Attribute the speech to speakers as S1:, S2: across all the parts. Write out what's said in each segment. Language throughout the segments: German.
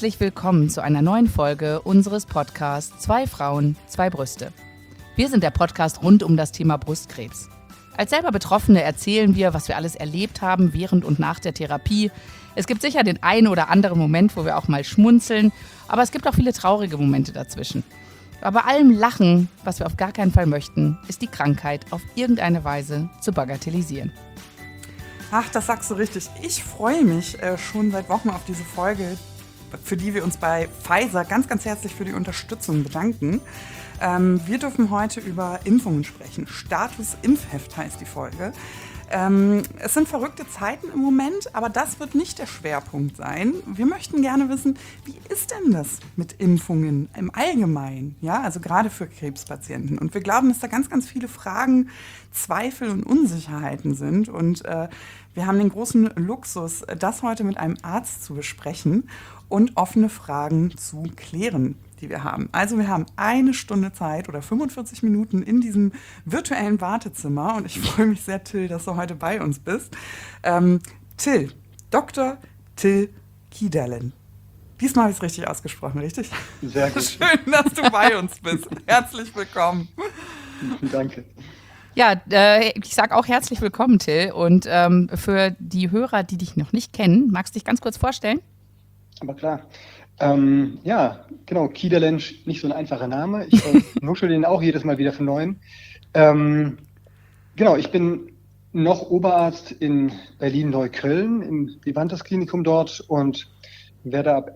S1: Herzlich willkommen zu einer neuen Folge unseres Podcasts Zwei Frauen, zwei Brüste. Wir sind der Podcast rund um das Thema Brustkrebs. Als selber Betroffene erzählen wir, was wir alles erlebt haben während und nach der Therapie. Es gibt sicher den einen oder anderen Moment, wo wir auch mal schmunzeln, aber es gibt auch viele traurige Momente dazwischen. Aber bei allem Lachen, was wir auf gar keinen Fall möchten, ist die Krankheit auf irgendeine Weise zu bagatellisieren.
S2: Ach, das sagst du richtig. Ich freue mich schon seit Wochen auf diese Folge, für die wir uns bei Pfizer ganz, ganz herzlich für die Unterstützung bedanken. Wir dürfen heute über Impfungen sprechen. Status Impfheft heißt die Folge. Es sind verrückte Zeiten im Moment, aber das wird nicht der Schwerpunkt sein. Wir möchten gerne wissen, wie ist denn das mit Impfungen im Allgemeinen? Ja, also gerade für Krebspatienten. Und wir glauben, dass da ganz, ganz viele Fragen, Zweifel und Unsicherheiten sind. Und wir haben den großen Luxus, das heute mit einem Arzt zu besprechen und offene Fragen zu klären, die wir haben. Also wir haben 1 Stunde Zeit oder 45 Minuten in diesem virtuellen Wartezimmer und ich freue mich sehr, Till, dass du heute bei uns bist. Till, Dr. Till Kiederlen. Diesmal habe ich es richtig ausgesprochen, richtig?
S3: Sehr gut.
S2: Schön, dass du bei uns bist. Herzlich willkommen.
S3: Danke.
S1: Ja, ich sage auch herzlich willkommen, Till. Und für die Hörer, die dich noch nicht kennen, magst du dich ganz kurz vorstellen?
S3: Aber klar. Ja, genau, Kiederlen, nicht so ein einfacher Name. Ich nuschel den auch jedes Mal wieder von Neuem. Genau, ich bin noch Oberarzt in Berlin-Neukölln im Vivantes-Klinikum dort und werde ab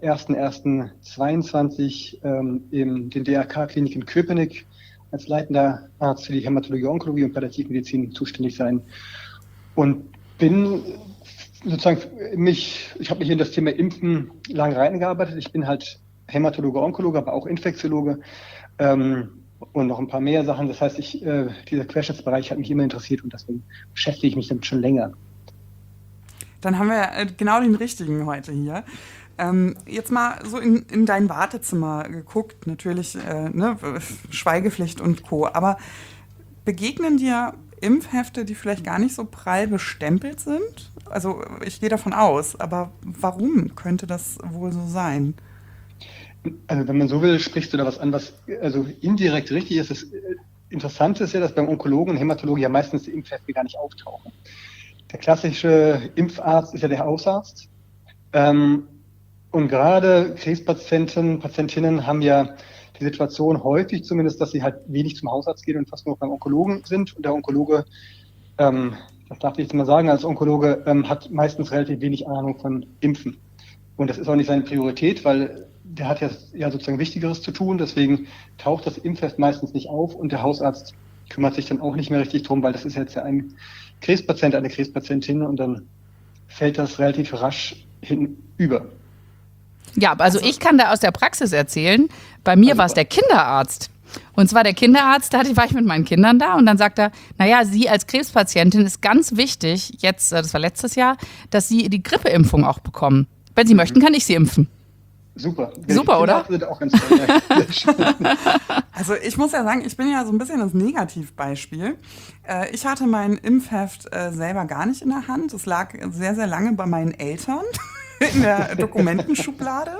S3: 01.01.22 in den DRK-Klinik in Köpenick als leitender Arzt für die Hämatologie, Onkologie und Palliativmedizin zuständig sein. Und bin sozusagen ich habe mich in das Thema Impfen lange reingearbeitet. Ich bin halt Hämatologe, Onkologe, aber auch Infektiologe und noch ein paar mehr Sachen. Das heißt, dieser Querschnittsbereich hat mich immer interessiert und deswegen beschäftige ich mich damit schon länger.
S2: Dann haben wir genau den richtigen heute hier. Jetzt mal so in dein Wartezimmer geguckt, natürlich Schweigepflicht und Co. Aber begegnen dir Impfhefte, die vielleicht gar nicht so prall bestempelt sind? Also ich gehe davon aus, aber warum könnte das wohl so sein?
S3: Also wenn man so will, sprichst du da was an, was also indirekt richtig ist. Das Interessante ist ja, dass beim Onkologen und Hämatologen ja meistens die Impfhefte gar nicht auftauchen. Der klassische Impfarzt ist ja der Hausarzt. Und gerade Krebspatienten, Patientinnen haben ja die Situation häufig zumindest, dass sie halt wenig zum Hausarzt gehen und fast nur beim Onkologen sind. Und der Onkologe, das darf ich jetzt mal sagen, als Onkologe hat meistens relativ wenig Ahnung von Impfen. Und das ist auch nicht seine Priorität, weil der hat ja sozusagen Wichtigeres zu tun. Deswegen taucht das Impfheft meistens nicht auf und der Hausarzt kümmert sich dann auch nicht mehr richtig drum, weil das ist jetzt ja ein Krebspatient, eine Krebspatientin und dann fällt das relativ rasch hinüber.
S1: Ja, also ich kann da aus der Praxis erzählen, bei mir war es der Kinderarzt. Und zwar der Kinderarzt, war ich mit meinen Kindern da und dann sagt er, naja, Sie als Krebspatientin ist ganz wichtig, jetzt, das war letztes Jahr, dass Sie die Grippeimpfung auch bekommen. Wenn Sie möchten, kann ich Sie impfen.
S3: Super.
S1: Super, oder?
S3: Sind auch ganz toll.
S2: Also ich muss ja sagen, ich bin ja so ein bisschen das Negativbeispiel. Ich hatte mein Impfheft selber gar nicht in der Hand. Es lag sehr, sehr lange bei meinen Eltern in der Dokumentenschublade.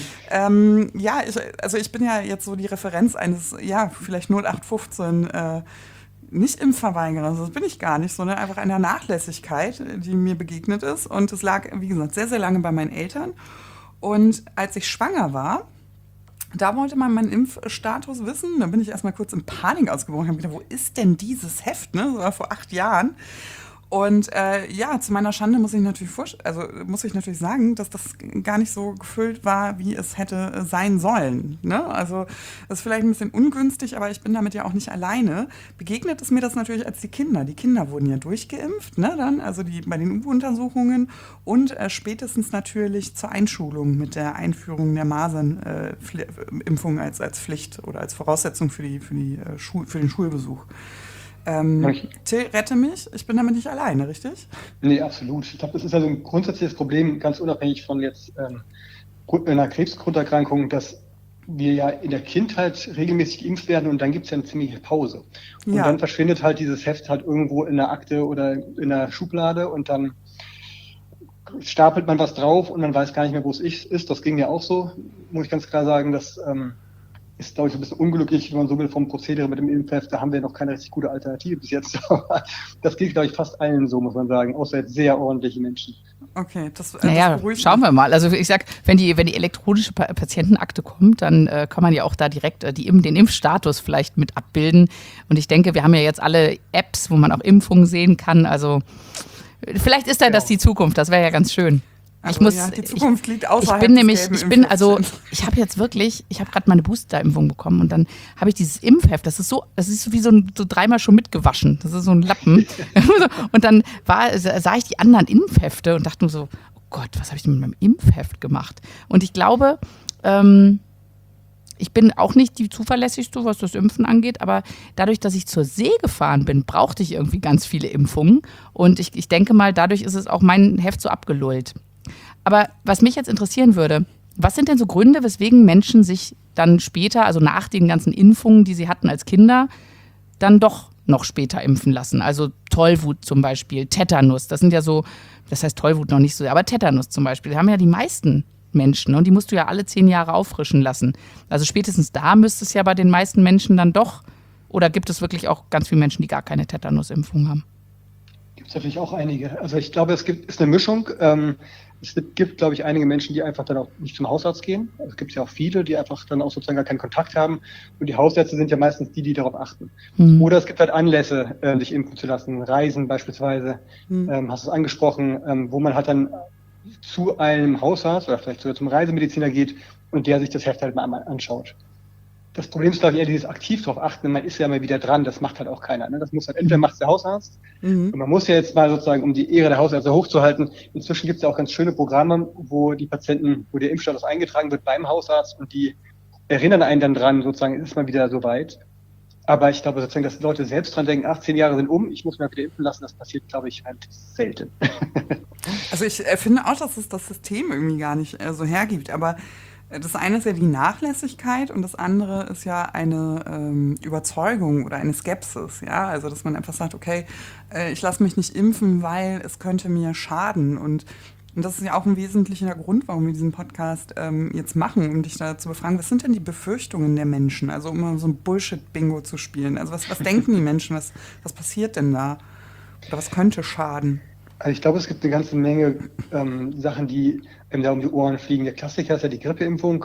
S2: Ich bin ja jetzt so die Referenz eines, vielleicht 0815 Nicht-Impfverweigerer. Also das bin ich gar nicht, sondern einfach einer Nachlässigkeit, die mir begegnet ist. Und es lag, wie gesagt, sehr, sehr lange bei meinen Eltern. Und als ich schwanger war, da wollte man meinen Impfstatus wissen. Da bin ich erstmal kurz in Panik ausgebrochen. Ich habe gedacht, wo ist denn dieses Heft? Ne? Das war vor 8 Jahren. Und zu meiner Schande muss ich natürlich sagen, dass das gar nicht so gefüllt war, wie es hätte sein sollen. Ne? Also das ist vielleicht ein bisschen ungünstig, aber ich bin damit ja auch nicht alleine. Begegnet ist mir das natürlich als die Kinder. Die Kinder wurden ja durchgeimpft, ne? Bei den U-Untersuchungen und spätestens natürlich zur Einschulung mit der Einführung der Masernimpfung als Pflicht oder als Voraussetzung für den Schulbesuch. Till, rette mich, ich bin damit nicht alleine, richtig?
S3: Nee, absolut. Ich glaube, das ist also ein grundsätzliches Problem, ganz unabhängig von jetzt einer Krebsgrunderkrankung, dass wir ja in der Kindheit regelmäßig geimpft werden und dann gibt es ja eine ziemliche Pause. Und dann verschwindet halt dieses Heft halt irgendwo in der Akte oder in der Schublade und dann stapelt man was drauf und man weiß gar nicht mehr, wo es ist. Das ging mir auch so, muss ich ganz klar sagen. Das ist, glaube ich, ein bisschen unglücklich, wenn man so will, vom Prozedere mit dem Impfheft. Da haben wir noch keine richtig gute Alternative bis jetzt. Aber das geht, glaube ich, fast allen so, muss man sagen, außer jetzt sehr ordentliche Menschen.
S2: Okay, das
S1: schauen wir mal. Also ich sag, wenn die elektronische Patientenakte kommt, dann kann man ja auch da direkt den Impfstatus vielleicht mit abbilden. Und ich denke, wir haben ja jetzt alle Apps, wo man auch Impfungen sehen kann. Also vielleicht ist das die Zukunft. Das wäre ja ganz schön.
S2: Also, die Zukunft liegt außerhalb
S1: ich habe gerade meine Booster-Impfung bekommen und dann habe ich dieses Impfheft, das ist so wie so dreimal schon mitgewaschen, das ist so ein Lappen. Und dann sah ich die anderen Impfhefte und dachte nur so, oh Gott, was habe ich denn mit meinem Impfheft gemacht? Und ich glaube, ich bin auch nicht die zuverlässigste, was das Impfen angeht, aber dadurch, dass ich zur See gefahren bin, brauchte ich irgendwie ganz viele Impfungen und ich denke mal, dadurch ist es auch mein Heft so abgelullt. Aber was mich jetzt interessieren würde, was sind denn so Gründe, weswegen Menschen sich dann später, also nach den ganzen Impfungen, die sie hatten als Kinder, dann doch noch später impfen lassen? Also Tollwut zum Beispiel, Tetanus, das sind ja so, das heißt Tollwut noch nicht so, aber Tetanus zum Beispiel, haben ja die meisten Menschen und die musst du ja alle 10 Jahre auffrischen lassen. Also spätestens da müsste es ja bei den meisten Menschen dann doch, oder gibt es wirklich auch ganz viele Menschen, die gar keine Tetanusimpfung haben?
S3: Gibt es natürlich auch einige. Also ich glaube, ist eine Mischung. Es gibt, glaube ich, einige Menschen, die einfach dann auch nicht zum Hausarzt gehen. Also es gibt ja auch viele, die einfach dann auch sozusagen gar keinen Kontakt haben. Und die Hausärzte sind ja meistens die darauf achten. Oder es gibt halt Anlässe, sich impfen zu lassen. Reisen beispielsweise, hast du es angesprochen, wo man halt dann zu einem Hausarzt oder vielleicht sogar zum Reisemediziner geht und der sich das Heft halt mal anschaut. Das Problem ist, glaube ich, eher dieses aktiv darauf achten, man ist ja mal wieder dran, das macht halt auch keiner. Ne? Das muss halt, entweder macht es der Hausarzt, und man muss ja jetzt mal sozusagen, um die Ehre der Hausärzte hochzuhalten, inzwischen gibt es ja auch ganz schöne Programme, wo der Impfstatus eingetragen wird beim Hausarzt und die erinnern einen dann dran, sozusagen, ist mal wieder soweit. Aber ich glaube sozusagen, dass Leute selbst dran denken, 10 Jahre sind ich muss mal wieder impfen lassen, das passiert, glaube ich, halt selten.
S2: Also ich finde auch, dass es das System irgendwie gar nicht so hergibt, aber das eine ist ja die Nachlässigkeit und das andere ist ja eine Überzeugung oder eine Skepsis, ja, also dass man einfach sagt, okay, ich lasse mich nicht impfen, weil es könnte mir schaden und das ist ja auch ein wesentlicher Grund, warum wir diesen Podcast jetzt machen, um dich da zu befragen, was sind denn die Befürchtungen der Menschen, also um mal so ein Bullshit-Bingo zu spielen, also was denken die Menschen, was passiert denn da oder was könnte schaden?
S3: Also ich glaube, es gibt eine ganze Menge Sachen, die da um die Ohren fliegen. Der Klassiker ist ja die Grippeimpfung.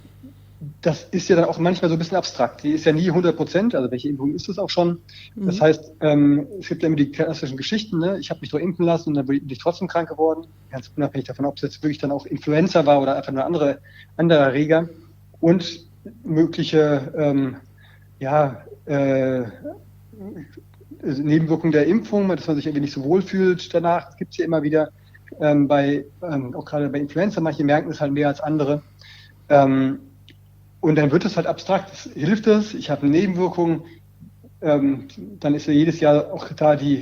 S3: Das ist ja dann auch manchmal so ein bisschen abstrakt. Die ist ja nie 100%, also welche Impfung ist es auch schon. Das heißt, es gibt ja immer die klassischen Geschichten, ne? Ich habe mich doch impfen lassen und dann bin ich trotzdem krank geworden. Ganz unabhängig davon, ob es jetzt wirklich dann auch Influenza war oder einfach nur andere Erreger. Und mögliche Nebenwirkungen der Impfung, dass man sich irgendwie nicht so wohl fühlt danach. Das gibt es ja immer wieder auch gerade bei Influenza. Manche merken es halt mehr als andere. Und dann wird es halt abstrakt. Hilft es? Ich habe eine Nebenwirkung. Dann ist ja jedes Jahr auch da die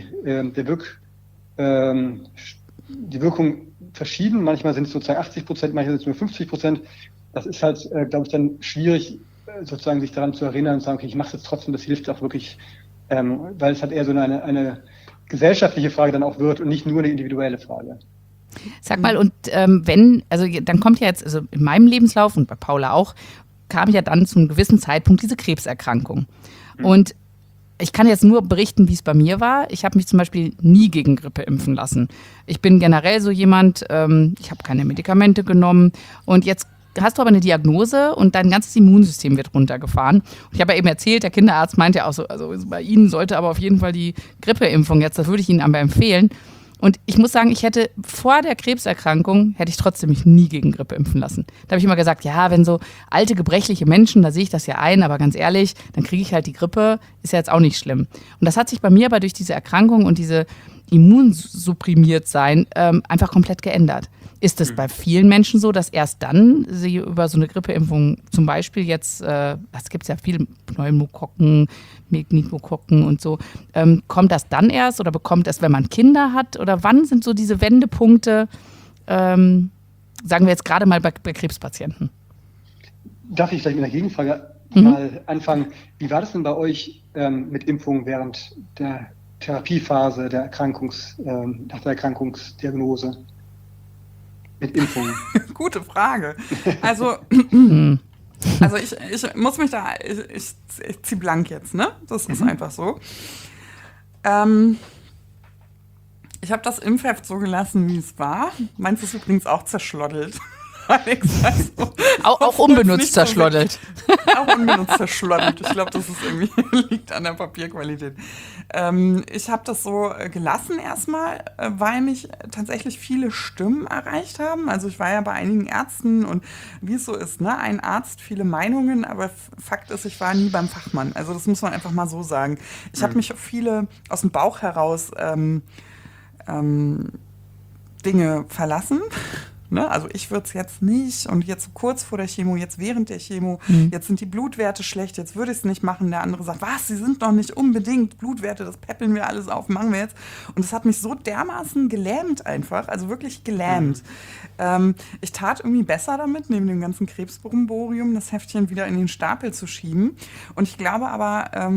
S3: Wirkung verschieden. Manchmal sind es sozusagen 80%, manchmal sind es nur 50%. Das ist halt, glaube ich, dann schwierig, sozusagen sich daran zu erinnern und zu sagen, okay, ich mache es jetzt trotzdem, das hilft auch wirklich. Weil es halt eher so eine gesellschaftliche Frage dann auch wird und nicht nur eine individuelle Frage.
S1: Sag mal, und dann kommt ja jetzt, also in meinem Lebenslauf und bei Paula auch, kam ja dann zu einem gewissen Zeitpunkt diese Krebserkrankung. Und ich kann jetzt nur berichten, wie es bei mir war. Ich habe mich zum Beispiel nie gegen Grippe impfen lassen. Ich bin generell so jemand, ich habe keine Medikamente genommen und jetzt hast du aber eine Diagnose und dein ganzes Immunsystem wird runtergefahren. Und ich habe ja eben erzählt, der Kinderarzt meinte ja auch so, also bei Ihnen sollte aber auf jeden Fall die Grippeimpfung jetzt, das würde ich Ihnen aber empfehlen. Und ich muss sagen, ich hätte vor der Krebserkrankung, hätte ich trotzdem mich nie gegen Grippe impfen lassen. Da habe ich immer gesagt, ja, wenn so alte, gebrechliche Menschen, da sehe ich das ja ein, aber ganz ehrlich, dann kriege ich halt die Grippe, ist ja jetzt auch nicht schlimm. Und das hat sich bei mir aber durch diese Erkrankung und diese immunsupprimiert sein einfach komplett geändert. Ist es bei vielen Menschen so, dass erst dann sie über so eine Grippeimpfung zum Beispiel jetzt, es gibt ja viele Pneumokokken, Meningokokken und so, kommt das dann erst oder bekommt es, wenn man Kinder hat? Oder wann sind so diese Wendepunkte, sagen wir jetzt gerade mal bei Krebspatienten?
S3: Darf ich vielleicht mit einer Gegenfrage mal anfangen? Wie war das denn bei euch mit Impfungen während der Therapiephase nach der Erkrankungsdiagnose? mit Impfungen?
S2: Gute Frage. Also ich muss mich da, ich ziehe blank jetzt, ne? Das ist einfach so. Ich habe das Impfheft so gelassen, wie es war. Meins ist übrigens auch zerschloddelt. Also,
S1: auch unbenutzt zerschloddelt.
S2: Auch unbenutzt zerschloddelt. Ich glaube, das ist irgendwie liegt an der Papierqualität. Ich habe das so gelassen erstmal, weil mich tatsächlich viele Stimmen erreicht haben. Also ich war ja bei einigen Ärzten und wie es so ist, ne? Ein Arzt, viele Meinungen, aber Fakt ist, ich war nie beim Fachmann. Also das muss man einfach mal so sagen. Ich habe mich auf viele aus dem Bauch heraus Dinge verlassen. Ne? Also ich würde es jetzt nicht und jetzt kurz vor der Chemo, jetzt während der Chemo, jetzt sind die Blutwerte schlecht, jetzt würde ich es nicht machen. Der andere sagt, was, sie sind doch nicht unbedingt Blutwerte, das peppeln wir alles auf, machen wir jetzt. Und das hat mich so dermaßen gelähmt einfach, also wirklich gelähmt. Ich tat irgendwie besser damit, neben dem ganzen Krebsbrumborium das Heftchen wieder in den Stapel zu schieben. Und ich glaube aber,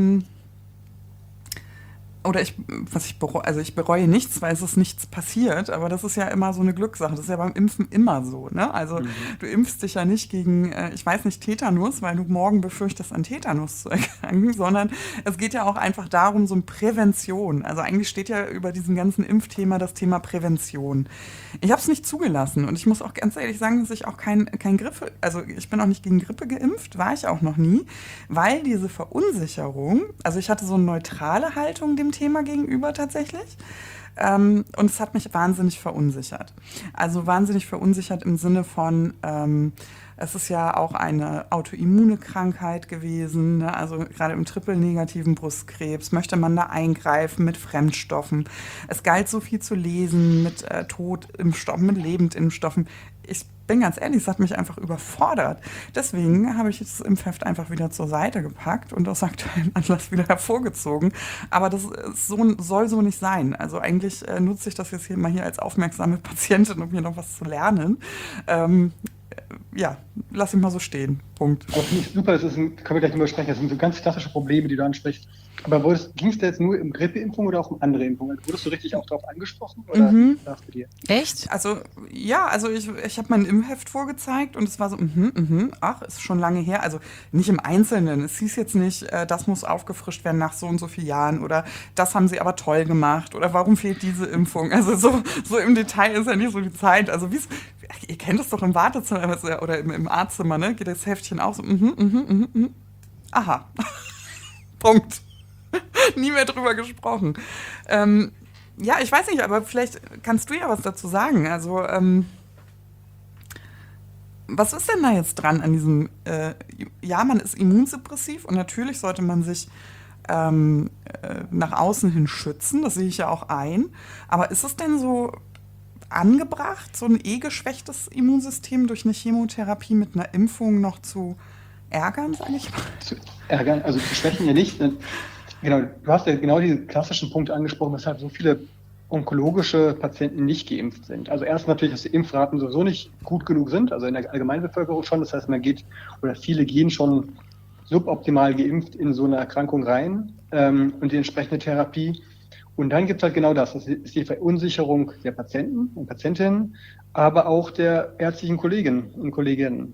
S2: ich bereue nichts, weil es ist nichts passiert, aber das ist ja immer so eine Glückssache. Das ist ja beim Impfen immer so, ne? Also du impfst dich ja nicht gegen, ich weiß nicht, Tetanus, weil du morgen befürchtest, an Tetanus zu erkranken, sondern es geht ja auch einfach darum, so eine Prävention. Also eigentlich steht ja über diesem ganzen Impfthema das Thema Prävention. Ich habe es nicht zugelassen und ich muss auch ganz ehrlich sagen, dass ich auch kein Grippe, also ich bin auch nicht gegen Grippe geimpft, war ich auch noch nie, weil diese Verunsicherung, also ich hatte so eine neutrale Haltung dem Thema gegenüber tatsächlich. Und es hat mich wahnsinnig verunsichert. Also wahnsinnig verunsichert im Sinne von, es ist ja auch eine autoimmune Krankheit gewesen, ne? Also gerade im triple-negativen Brustkrebs möchte man da eingreifen mit Fremdstoffen. Es galt so viel zu lesen mit Totimpfstoffen, mit Lebendimpfstoffen. Ich bin ganz ehrlich, es hat mich einfach überfordert. Deswegen habe ich das Impfheft einfach wieder zur Seite gepackt und aus aktuellem Anlass wieder hervorgezogen. Aber das soll so nicht sein. Also eigentlich nutze ich das jetzt hier als aufmerksame Patientin, um hier noch was zu lernen. Lass ihn mal so stehen. Punkt.
S3: Aber finde ich super, können wir gleich drüber sprechen. Das sind so ganz klassische Probleme, die du ansprichst. Aber ging es da jetzt nur um Grippeimpfung oder auch um andere Impfungen? Wurdest du richtig auch darauf angesprochen oder sagst du dir?
S1: Echt?
S2: Also ich habe mein Impfheft vorgezeigt und es war so, ist schon lange her. Also nicht im Einzelnen. Es hieß jetzt nicht, das muss aufgefrischt werden nach so und so vielen Jahren oder das haben sie aber toll gemacht oder warum fehlt diese Impfung? Also so im Detail ist ja nicht so die Zeit. Also ihr kennt es doch im Wartezimmer oder im Arztzimmer, ne? Geht das Heftchen auch so, aha. Punkt. Nie mehr drüber gesprochen. Ich weiß nicht, aber vielleicht kannst du ja was dazu sagen. Also, was ist denn da jetzt dran an diesem, man ist immunsuppressiv und natürlich sollte man sich nach außen hin schützen, das sehe ich ja auch ein. Aber ist es denn so angebracht, so ein geschwächtes Immunsystem durch eine Chemotherapie mit einer Impfung noch zu ärgern, sage ich mal?
S3: Zu ärgern, also zu schwächen ja nicht. Genau, du hast ja genau diese klassischen Punkte angesprochen, weshalb so viele onkologische Patienten nicht geimpft sind. Also erst natürlich, dass die Impfraten sowieso nicht gut genug sind, also in der Allgemeinbevölkerung schon. Das heißt, viele gehen schon suboptimal geimpft in so eine Erkrankung rein und die entsprechende Therapie. Und dann gibt es halt genau das ist die Verunsicherung der Patienten und Patientinnen, aber auch der ärztlichen Kolleginnen und Kollegen.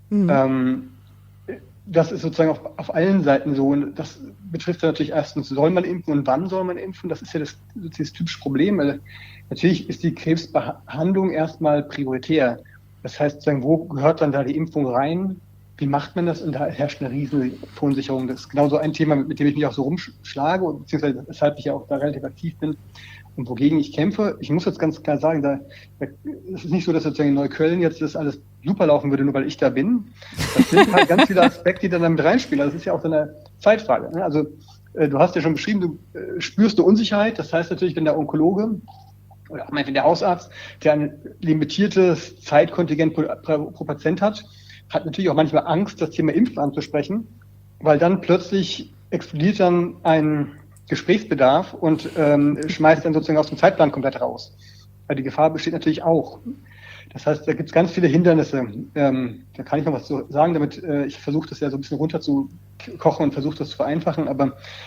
S3: Das ist sozusagen auf allen Seiten so. Und das betrifft ja natürlich erstens, soll man impfen und wann soll man impfen? Das ist ja das typische Problem. Weil natürlich ist die Krebsbehandlung erstmal prioritär. Das heißt, sozusagen, wo gehört dann da die Impfung rein? Wie macht man das? Und da herrscht eine riesen Verunsicherung. Das ist genau so ein Thema, mit dem ich mich auch so rumschlage, beziehungsweise weshalb ich ja auch da relativ aktiv bin und wogegen ich kämpfe. Ich muss jetzt ganz klar sagen, es ist nicht so, dass sozusagen in Neukölln jetzt das alles super laufen würde, nur weil ich da bin. Das sind halt ganz viele Aspekte, die dann damit reinspielen. Also das ist ja auch so eine Zeitfrage. Ne? Also du hast ja schon beschrieben, du spürst eine Unsicherheit. Das heißt natürlich, wenn der Onkologe oder auch wenn der Hausarzt, der ein limitiertes Zeitkontingent pro Patient hat natürlich auch manchmal Angst, das Thema Impfen anzusprechen, weil dann plötzlich explodiert dann ein Gesprächsbedarf und schmeißt dann sozusagen aus dem Zeitplan komplett raus. Weil die Gefahr besteht natürlich auch. Das heißt, da gibt es ganz viele Hindernisse. Da kann ich noch was zu sagen, damit ich versuche das ja so ein bisschen runterzukochen und versuche das zu vereinfachen. Aber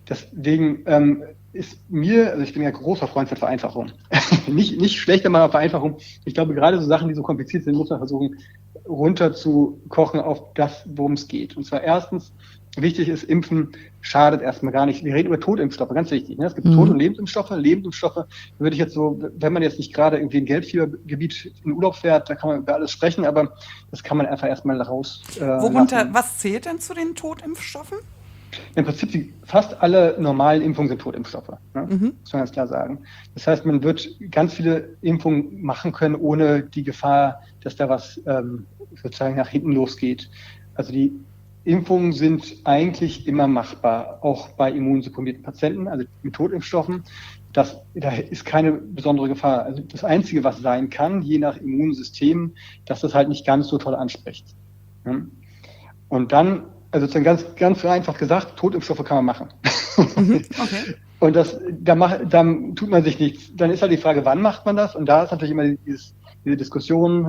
S3: Deswegen ist mir, also ich bin ja großer Freund von Vereinfachung. nicht schlechter mal Vereinfachung. Ich glaube, gerade so Sachen, die so kompliziert sind, muss man versuchen, runter zu kochen auf das, worum es geht. Und zwar erstens, wichtig ist, Impfen schadet erstmal gar nicht. Wir reden über Totimpfstoffe, ganz wichtig. Ne? Es gibt Tod- und Lebendimpfstoffe. Lebendimpfstoffe würde ich jetzt so, wenn man jetzt nicht gerade irgendwie in Gelbfiebergebiet in Urlaub fährt, da kann man über alles sprechen, aber das kann man einfach erstmal raus lassen.
S2: Was zählt denn zu den Totimpfstoffen?
S3: Im Prinzip fast alle normalen Impfungen sind Totimpfstoffe, ne? Muss man ganz klar sagen. Das heißt, man wird ganz viele Impfungen machen können, ohne die Gefahr, dass da was sozusagen nach hinten losgeht. Also die Impfungen sind eigentlich immer machbar, auch bei immunsupprimierten Patienten, also mit Totimpfstoffen. Da ist keine besondere Gefahr. Also das Einzige, was sein kann, je nach Immunsystem, dass das halt nicht ganz so toll anspricht. Ne? Und dann, also sozusagen ganz einfach gesagt, Totimpfstoffe kann man machen.
S2: Okay.
S3: Und dann tut man sich nichts. Dann ist halt die Frage, wann macht man das? Und da ist natürlich immer diese Diskussion,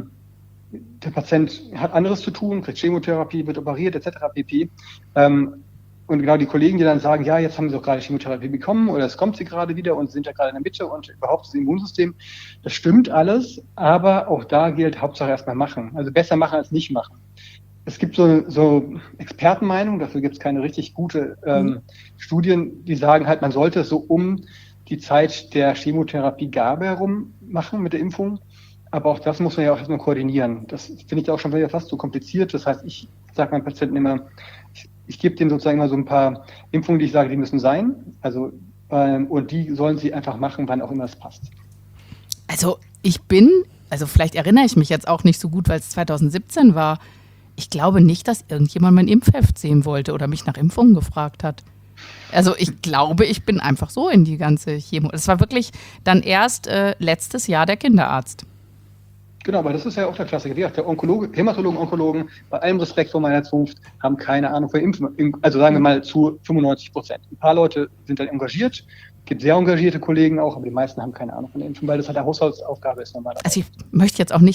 S3: der Patient hat anderes zu tun, kriegt Chemotherapie, wird operiert, etc. pp. Und genau die Kollegen, die dann sagen, ja, jetzt haben sie doch gerade Chemotherapie bekommen oder es kommt sie gerade wieder und sind ja gerade in der Mitte und überhaupt das Immunsystem, das stimmt alles, aber auch da gilt, Hauptsache erstmal machen. Also besser machen als nicht machen. Es gibt so Expertenmeinungen, dafür gibt es keine richtig gute Studien, die sagen halt, man sollte es so um die Zeit der Chemotherapiegabe herum machen mit der Impfung. Aber auch das muss man ja auch erstmal koordinieren. Das finde ich auch schon wieder fast so kompliziert. Das heißt, ich sage meinen Patienten immer, ich gebe denen sozusagen immer so ein paar Impfungen, die ich sage, die müssen sein. Also, und die sollen sie einfach machen, wann auch immer es passt.
S1: Also vielleicht erinnere ich mich jetzt auch nicht so gut, weil es 2017 war. Ich glaube nicht, dass irgendjemand mein Impfheft sehen wollte oder mich nach Impfungen gefragt hat. Also ich glaube, ich bin einfach so in die ganze Chemo. Das war wirklich dann erst letztes Jahr der Kinderarzt.
S3: Genau, aber das ist ja auch der Klassiker. Wie gesagt, der Hämatologen, Onkologen, bei allem Respekt vor meiner Zunft, haben keine Ahnung von Impfen. Also sagen wir mal zu 95%. Ein paar Leute sind dann engagiert, gibt sehr engagierte Kollegen auch, aber die meisten haben keine Ahnung von Impfen, weil das halt eine Haushaltsaufgabe ist normalerweise.
S1: Also ich möchte jetzt auch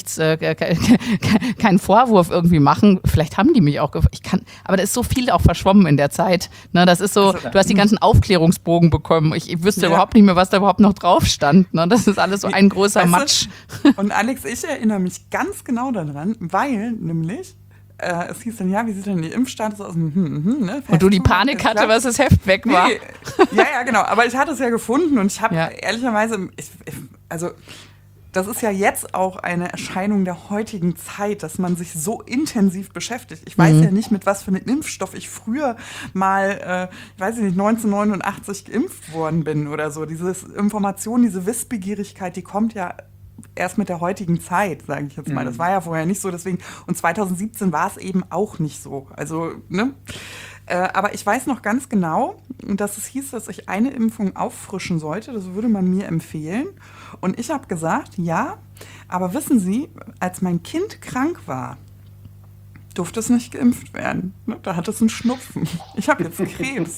S1: keinen Vorwurf irgendwie machen. Vielleicht haben die mich auch aber da ist so viel auch verschwommen in der Zeit. Ne, das ist so, du hast die ganzen Aufklärungsbogen bekommen. Ich wüsste überhaupt nicht mehr, was da überhaupt noch drauf stand. Ne, das ist alles so ein großer Matsch.
S2: Und Alex, ich erinnere mich ganz genau daran, weil nämlich es hieß dann, ja, wie sieht denn die Impfstatus aus? Ne?
S1: Und du die Panik hatte, was das Heft weg war.
S2: Nee. Ja, genau. Aber ich hatte es ja gefunden und ich habe ehrlicherweise, also das ist ja jetzt auch eine Erscheinung der heutigen Zeit, dass man sich so intensiv beschäftigt. Ich weiß ja nicht, mit was für einem Impfstoff ich früher mal, ich weiß nicht, 1989 geimpft worden bin oder so. Diese Information, diese Wissbegierigkeit, die kommt ja erst mit der heutigen Zeit, sage ich jetzt mal. Das war ja vorher nicht so, deswegen. Und 2017 war es eben auch nicht so. Also, ne? Aber ich weiß noch ganz genau, dass es hieß, dass ich eine Impfung auffrischen sollte. Das würde man mir empfehlen. Und ich habe gesagt, ja, aber wissen Sie, als mein Kind krank war, durfte es nicht geimpft werden. Da hat es einen Schnupfen. Ich habe jetzt Krebs.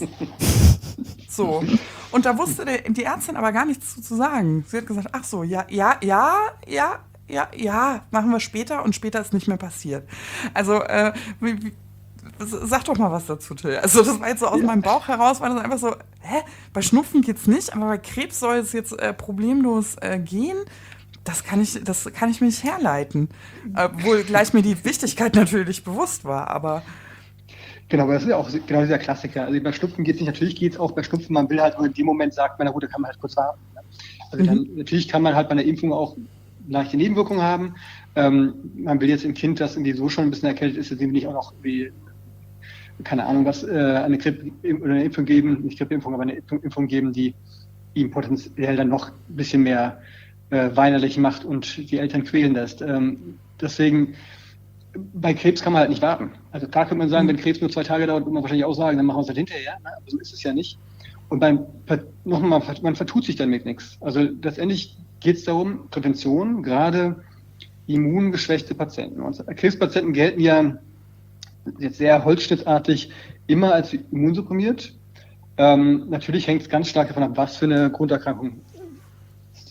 S2: So. Und da wusste die Ärztin aber gar nichts zu sagen. Sie hat gesagt, ach so, ja, machen wir später und später ist nicht mehr passiert. Also, sag doch mal was dazu, Till. Also das war jetzt so aus meinem Bauch heraus, war das einfach so, bei Schnupfen geht's nicht, aber bei Krebs soll es jetzt problemlos gehen. Das kann ich mir nicht herleiten. Obwohl gleich mir die Wichtigkeit natürlich bewusst war, aber...
S3: Genau, aber das ist ja auch genau dieser Klassiker. Also bei Schnupfen geht es nicht, natürlich geht es auch bei Schnupfen, man will halt nur in dem Moment sagt man, na gut, da kann man halt kurz warten. Also dann, natürlich kann man halt bei einer Impfung auch leichte Nebenwirkungen haben. Man will jetzt im Kind, das irgendwie so schon ein bisschen erkältet ist, dem nicht auch noch wie, keine Ahnung, was eine Grippe oder eine Impfung geben, nicht Grippeimpfung, aber eine Impfung geben, die ihm potenziell dann noch ein bisschen mehr weinerlich macht und die Eltern quälen lässt. Deswegen, bei Krebs kann man halt nicht warten. Also klar könnte man sagen, wenn Krebs nur 2 Tage dauert, wird man wahrscheinlich auch sagen, dann machen wir es halt hinterher. Ne? Aber so ist es ja nicht. Und man vertut sich dann mit nichts. Also letztendlich geht es darum, Prävention, gerade immungeschwächte Patienten. Und Krebspatienten gelten ja jetzt sehr holzschnittartig immer als immunsupprimiert. Natürlich hängt es ganz stark davon ab, was für eine Grunderkrankung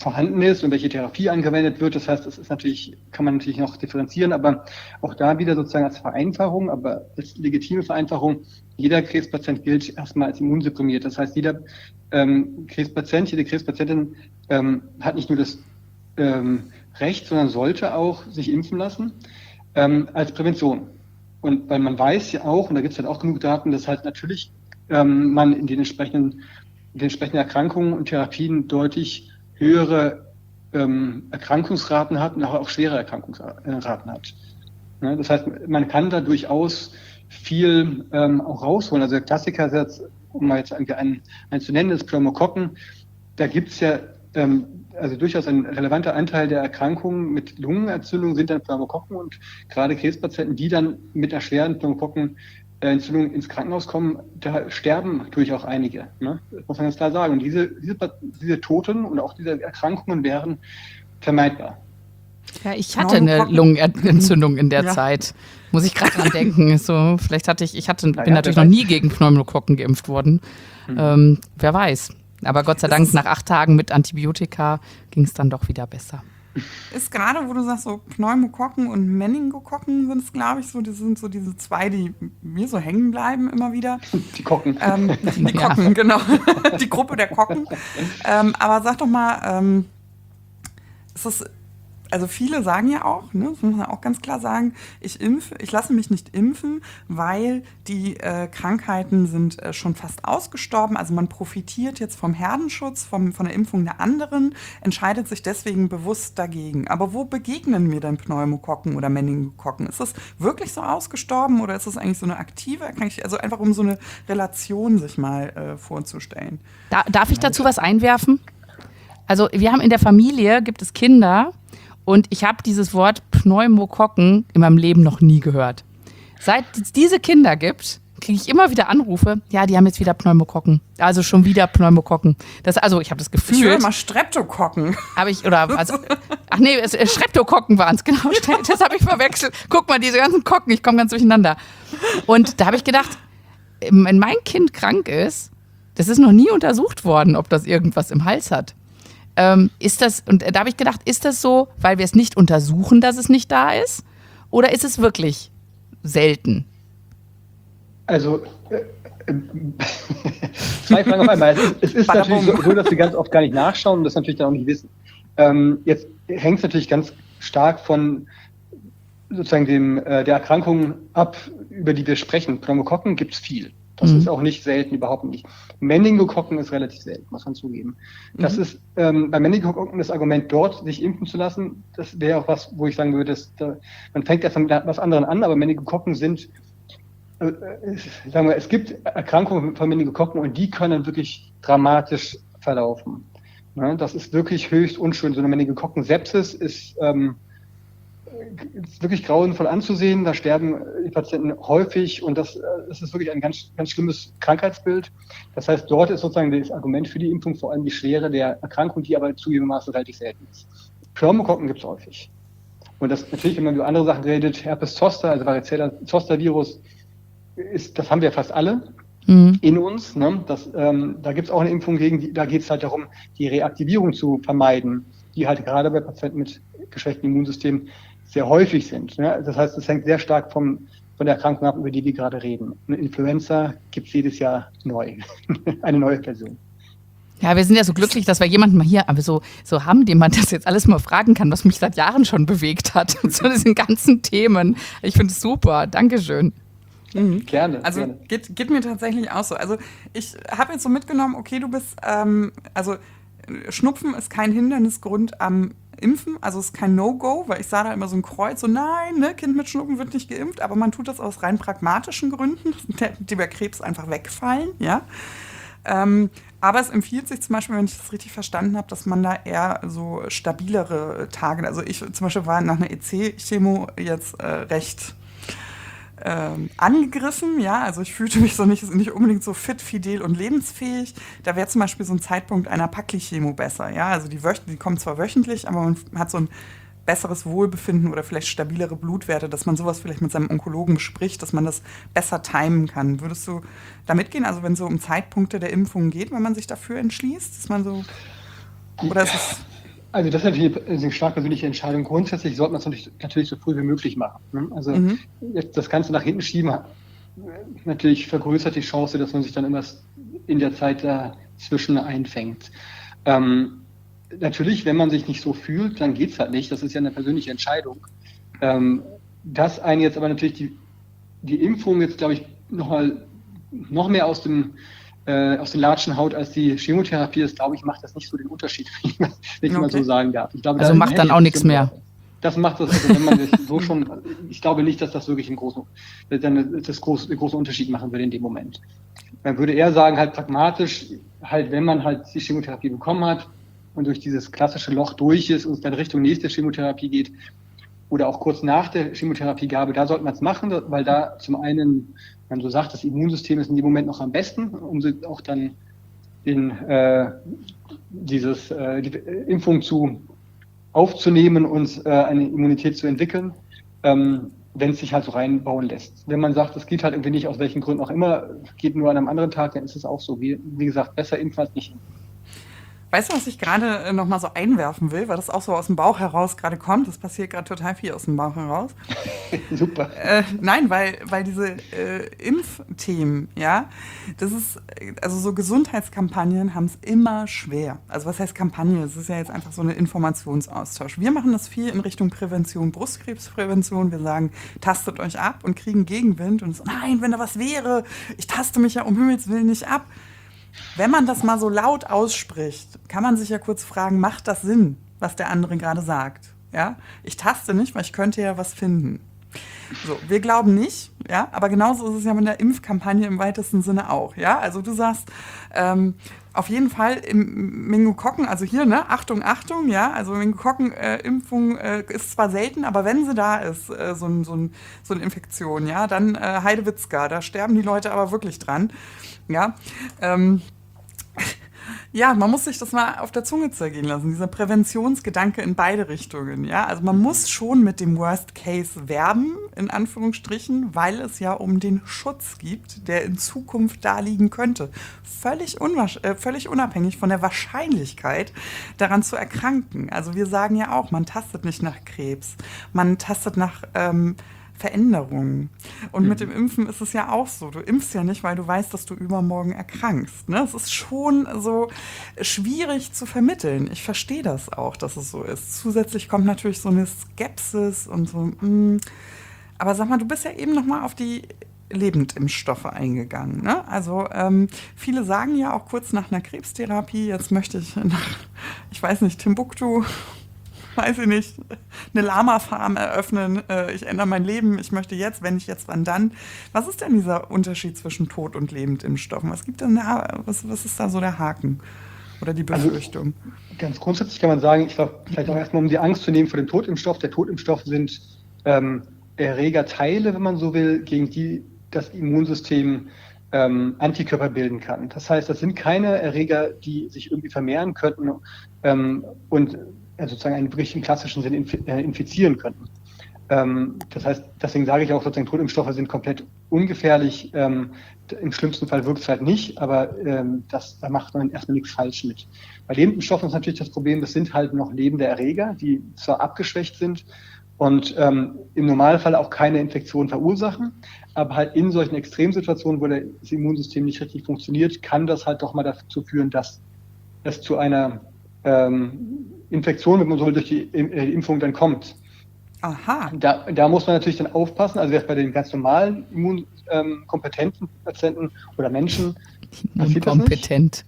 S3: vorhanden ist und welche Therapie angewendet wird. Das heißt, kann man natürlich noch differenzieren, aber auch da wieder sozusagen als Vereinfachung, aber als legitime Vereinfachung, jeder Krebspatient gilt erstmal als immunsupprimiert. Das heißt, jeder Krebspatient, jede Krebspatientin hat nicht nur das Recht, sondern sollte auch sich impfen lassen als Prävention. Und weil man weiß ja auch, und da gibt es halt auch genug Daten, dass halt natürlich man in den entsprechenden Erkrankungen und Therapien deutlich höhere Erkrankungsraten hat und auch schwere Erkrankungsraten hat. Ja, das heißt, man kann da durchaus viel auch rausholen. Also der Klassiker ist jetzt, um mal jetzt einen zu nennen, das Pneumokokken. Da gibt es ja also durchaus ein relevanter Anteil der Erkrankungen mit Lungenentzündung sind dann Pneumokokken und gerade Krebspatienten, die dann mit einer schweren Pneumokokkenentzündung ins Krankenhaus kommen, da sterben natürlich auch einige. Ne? Das muss man ganz klar sagen. Und diese Toten und auch diese Erkrankungen wären vermeidbar.
S1: Ja, ich hatte eine Lungenentzündung in der Zeit. Muss ich gerade dran denken. So, vielleicht bin natürlich noch nie gegen Pneumokokken geimpft worden. Wer weiß. Aber Gott sei Dank, nach 8 Tagen mit Antibiotika ging es dann doch wieder besser.
S2: Ist gerade, wo du sagst, so Pneumokokken und Meningokokken sind es, glaube ich, das sind so diese zwei, die mir so hängen bleiben immer wieder.
S3: Die Kokken.
S2: Die Kokken, genau. Die Gruppe der Kokken. Aber sag doch mal, also viele sagen ja auch, ne, das muss man auch ganz klar sagen, ich lasse mich nicht impfen, weil die Krankheiten sind schon fast ausgestorben. Also man profitiert jetzt vom Herdenschutz, von der Impfung der anderen, entscheidet sich deswegen bewusst dagegen. Aber wo begegnen mir denn Pneumokokken oder Meningokokken? Ist das wirklich so ausgestorben oder ist das eigentlich so eine aktive Erkrankung? Also einfach um so eine Relation sich mal vorzustellen.
S1: Darf ich dazu was einwerfen? Also wir haben in der Familie, gibt es Kinder, und ich habe dieses Wort Pneumokokken in meinem Leben noch nie gehört. Seit es diese Kinder gibt, kriege ich immer wieder Anrufe, ja, die haben jetzt wieder Pneumokokken. Also schon wieder Pneumokokken. Ich habe das Gefühl.
S2: Ich höre immer Streptokokken.
S1: Streptokokken waren es, genau. Das habe ich verwechselt. Guck mal, diese ganzen Kokken, ich komme ganz durcheinander. Und da habe ich gedacht, wenn mein Kind krank ist, das ist noch nie untersucht worden, ob das irgendwas im Hals hat. Und da habe ich gedacht, ist das so, weil wir es nicht untersuchen, dass es nicht da ist? Oder ist es wirklich selten?
S3: Also, zwei Fragen auf einmal. Es ist natürlich so, dass wir ganz oft gar nicht nachschauen und das natürlich dann auch nicht wissen. Jetzt hängt es natürlich ganz stark von sozusagen der Erkrankung ab, über die wir sprechen. Pneumokokken gibt es viel. Das ist auch nicht selten, überhaupt nicht. Meningokokken ist relativ selten, muss man zugeben. Das ist bei Meningokokken das Argument dort, sich impfen zu lassen. Das wäre auch was, wo ich sagen würde, man fängt erst mit was anderem an, aber Meningokokken sind, sagen wir, es gibt Erkrankungen von Meningokokken und die können wirklich dramatisch verlaufen. Ne? Das ist wirklich höchst unschön. So eine Meningokokken-Sepsis ist wirklich grauenvoll anzusehen. Da sterben die Patienten häufig und das ist wirklich ein ganz, ganz schlimmes Krankheitsbild. Das heißt, dort ist sozusagen das Argument für die Impfung vor allem die Schwere der Erkrankung, die aber zugegebenermaßen relativ selten ist. Pneumokokken gibt es häufig. Und das natürlich, wenn man über andere Sachen redet, Herpes Zoster, also Varicella-Zoster-Virus, das haben wir fast alle in uns. Ne? Da gibt es auch eine Impfung gegen, da geht es halt darum, die Reaktivierung zu vermeiden, die halt gerade bei Patienten mit geschwächtem Immunsystem sehr häufig sind. Ne? Das heißt, es hängt sehr stark von der Erkrankung ab, über die wir gerade reden. Eine Influenza gibt es jedes Jahr neu, eine neue Version.
S1: Ja, wir sind ja so glücklich, dass wir jemanden mal hier so haben, dem man das jetzt alles mal fragen kann, was mich seit Jahren schon bewegt hat. Und so diesen ganzen Themen. Ich finde es super. Dankeschön.
S3: Gerne.
S2: Also
S3: gerne.
S2: Geht mir tatsächlich auch so. Also ich habe jetzt so mitgenommen, okay, du bist, also Schnupfen ist kein Hindernisgrund am Impfen, also ist kein No-Go, weil ich sah da immer so ein Kreuz, so nein, ne, Kind mit Schnupfen wird nicht geimpft, aber man tut das aus rein pragmatischen Gründen, die bei Krebs einfach wegfallen, ja. Aber es empfiehlt sich zum Beispiel, wenn ich das richtig verstanden habe, dass man da eher so stabilere Tage, also ich zum Beispiel war nach einer EC-Chemo jetzt recht angegriffen, ja, also ich fühlte mich so nicht unbedingt so fit, fidel und lebensfähig. Da wäre zum Beispiel so ein Zeitpunkt einer Paclitaxel besser, ja, also die kommen zwar wöchentlich, aber man hat so ein besseres Wohlbefinden oder vielleicht stabilere Blutwerte, dass man sowas vielleicht mit seinem Onkologen bespricht, dass man das besser timen kann. Würdest du da mitgehen, also wenn es so um Zeitpunkte der Impfung geht, wenn man sich dafür entschließt, dass man so, oder ist es...
S3: Also das ist natürlich eine stark persönliche Entscheidung. Grundsätzlich sollte man es natürlich so früh wie möglich machen. Ne? Also jetzt das Ganze nach hinten schieben, natürlich vergrößert die Chance, dass man sich dann immer in der Zeit dazwischen einfängt. Natürlich, wenn man sich nicht so fühlt, dann geht's halt nicht. Das ist ja eine persönliche Entscheidung. Dass einen jetzt aber natürlich die Impfung jetzt, glaube ich, noch mehr aus den Latschen haut als die Chemotherapie ist, glaube ich, macht das nicht so den Unterschied, wenn ich mal so sagen darf. Ich glaube,
S1: also macht dann auch nichts mehr.
S3: Das macht das, also wenn man sich so schon, ich glaube nicht, dass das wirklich einen großen Unterschied machen würde in dem Moment. Man würde eher sagen, halt pragmatisch, halt wenn man halt die Chemotherapie bekommen hat und durch dieses klassische Loch durch ist und es dann Richtung nächste Chemotherapie geht oder auch kurz nach der Chemotherapiegabe, da sollte man es machen, weil da zum einen, man so sagt, das Immunsystem ist in dem Moment noch am besten, um auch dann die Impfung aufzunehmen und eine Immunität zu entwickeln, wenn es sich halt so reinbauen lässt. Wenn man sagt, es geht halt irgendwie nicht, aus welchen Gründen auch immer, geht nur an einem anderen Tag, dann ist es auch so. Wie gesagt, besser impfen als nicht impfen.
S2: Weißt du, was ich gerade noch mal so einwerfen will, weil das auch so aus dem Bauch heraus gerade kommt? Das passiert gerade total viel aus dem Bauch heraus.
S3: Super.
S2: Nein, weil diese Impfthemen, ja, das ist, also so Gesundheitskampagnen haben es immer schwer. Also was heißt Kampagne? Es ist ja jetzt einfach so eine Informationsaustausch. Wir machen das viel in Richtung Prävention, Brustkrebsprävention. Wir sagen, tastet euch ab und kriegen Gegenwind und so, nein, wenn da was wäre, ich taste mich ja um Himmels Willen nicht ab. Wenn man das mal so laut ausspricht, kann man sich ja kurz fragen, macht das Sinn, was der andere gerade sagt? Ja? Ich taste nicht, weil ich könnte ja was finden. So, wir glauben nicht, ja, aber genauso ist es ja mit der Impfkampagne im weitesten Sinne auch, ja. Also du sagst, auf jeden Fall im Meningokokken, also hier, ne, Achtung, Achtung, ja, also Meningokokken-Impfung ist zwar selten, aber wenn sie da ist, so eine Infektion, ja, dann Heidewitzka, da sterben die Leute aber wirklich dran, ja. Ja, man muss sich das mal auf der Zunge zergehen lassen, dieser Präventionsgedanke in beide Richtungen, ja. Also man muss schon mit dem Worst Case werben, in Anführungsstrichen, weil es ja um den Schutz gibt, der in Zukunft da liegen könnte. Völlig unabhängig von der Wahrscheinlichkeit, daran zu erkranken. Also wir sagen ja auch, man tastet nicht nach Krebs, man tastet nach Veränderungen. Und mit dem Impfen ist es ja auch so. Du impfst ja nicht, weil du weißt, dass du übermorgen erkrankst. Ne? Es ist schon so schwierig zu vermitteln. Ich verstehe das auch, dass es so ist. Zusätzlich kommt natürlich so eine Skepsis und so. Aber sag mal, du bist ja eben noch mal auf die Lebendimpfstoffe eingegangen. Ne? Also viele sagen ja auch kurz nach einer Krebstherapie, jetzt möchte ich ich weiß nicht, Timbuktu, weiß ich nicht, eine Lama-Farm eröffnen, ich ändere mein Leben, ich möchte jetzt, wenn nicht jetzt, wann dann. Was ist denn dieser Unterschied zwischen Tod- und Lebendimpfstoffen? Was gibt denn da, was ist da so der Haken oder die Befürchtung?
S3: Also, ganz grundsätzlich kann man sagen, ich glaube, vielleicht auch erstmal, um die Angst zu nehmen vor dem Totimpfstoff. Der Totimpfstoff sind Erregerteile, wenn man so will, gegen die das Immunsystem Antikörper bilden kann. Das heißt, das sind keine Erreger, die sich irgendwie vermehren könnten und sozusagen einen wirklich im klassischen Sinn infizieren könnten. Das heißt, deswegen sage ich auch, sozusagen Totimpfstoffe sind komplett ungefährlich. Im schlimmsten Fall wirkt es halt nicht, aber da macht man erstmal nichts falsch mit. Bei Lebendimpfstoffen ist natürlich das Problem, das sind halt noch lebende Erreger, die zwar abgeschwächt sind und im Normalfall auch keine Infektion verursachen, aber halt in solchen Extremsituationen, wo das Immunsystem nicht richtig funktioniert, kann das halt doch mal dazu führen, dass es zu einer Infektion, wenn man so will, durch die Impfung dann kommt.
S2: Aha.
S3: Da muss man natürlich dann aufpassen, also jetzt bei den ganz normalen immunkompetenten Patienten oder Menschen passiert das nicht.
S1: Kompetent.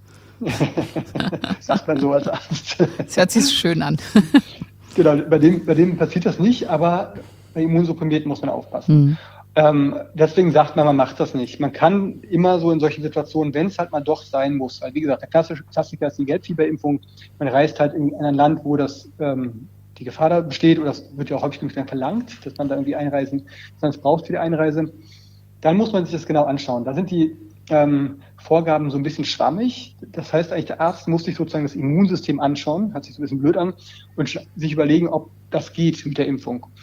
S3: Sagt man so als Arzt.
S1: Das hört sich schön an.
S3: Genau, bei dem passiert das nicht, aber bei Immunsupprimierten muss man aufpassen. Deswegen sagt man macht das nicht. Man kann immer so in solchen Situationen, wenn es halt mal doch sein muss, weil wie gesagt, der Klassiker ist die Gelbfieberimpfung. Man reist halt in ein Land, wo die Gefahr da besteht, oder das wird ja auch häufig verlangt, dass man da irgendwie einreisen, sonst braucht für die Einreise. Dann muss man sich das genau anschauen. Da sind die Vorgaben so ein bisschen schwammig. Das heißt eigentlich, der Arzt muss sich sozusagen das Immunsystem anschauen, hört sich so ein bisschen blöd an, und sich überlegen, ob das geht mit der Impfung.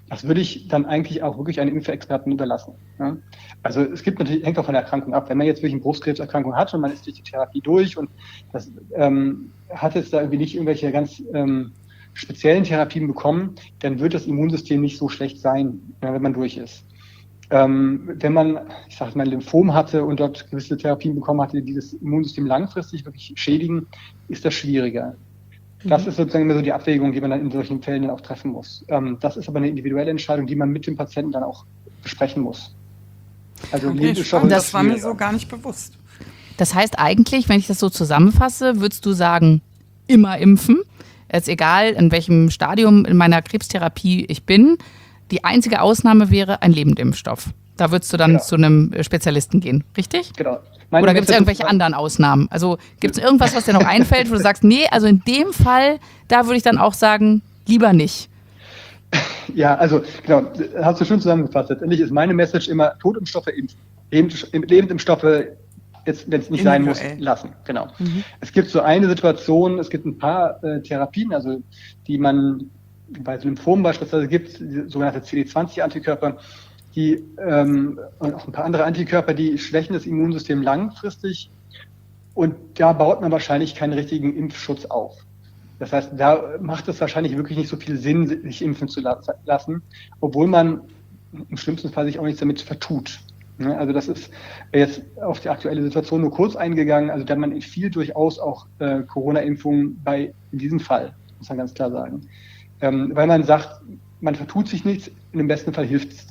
S3: Das würde ich dann eigentlich auch wirklich einem Impfexperten überlassen. Ja? Also es gibt natürlich, hängt auch von der Erkrankung ab. Wenn man jetzt wirklich eine Brustkrebserkrankung hat und man ist durch die Therapie durch und das hat jetzt da irgendwie nicht irgendwelche ganz speziellen Therapien bekommen, dann wird das Immunsystem nicht so schlecht sein, wenn man durch ist. Wenn man, ich sage mal, Lymphom hatte und dort gewisse Therapien bekommen hatte, die das Immunsystem langfristig wirklich schädigen, ist das schwieriger. Das ist sozusagen immer so die Abwägung, die man dann in solchen Fällen dann auch treffen muss. Das ist aber eine individuelle Entscheidung, die man mit dem Patienten dann auch besprechen muss. Also
S2: Okay, spannend, das war mir so gar nicht bewusst.
S1: Das heißt eigentlich, wenn ich das so zusammenfasse, würdest du sagen, immer impfen. Jetzt egal, in welchem Stadium in meiner Krebstherapie ich bin. Die einzige Ausnahme wäre ein Lebendimpfstoff. Da würdest du dann zu einem Spezialisten gehen, richtig?
S3: Genau.
S1: Oder gibt es irgendwelche anderen Ausnahmen? Also gibt es irgendwas, was dir noch einfällt, wo du sagst, nee, also in dem Fall, da würde ich dann auch sagen, lieber nicht.
S3: Ja, also genau, hast du schön zusammengefasst. Letztendlich ist meine Message immer, Totimpfstoffe impfen. Lebendimpfstoffe, jetzt, wenn es nicht sein muss, lassen. Genau. Es gibt so eine Situation, es gibt ein paar Therapien, also die man bei Lymphomen beispielsweise gibt, sogenannte CD20-Antikörper, die und auch ein paar andere Antikörper, die schwächen das Immunsystem langfristig und da baut man wahrscheinlich keinen richtigen Impfschutz auf. Das heißt, da macht es wahrscheinlich wirklich nicht so viel Sinn, sich impfen zu lassen, obwohl man im schlimmsten Fall sich auch nichts damit vertut. Also das ist jetzt auf die aktuelle Situation nur kurz eingegangen, also da man empfiehlt durchaus auch Corona-Impfungen in diesem Fall, muss man ganz klar sagen. Weil man sagt, man vertut sich nichts, in dem besten Fall hilft es.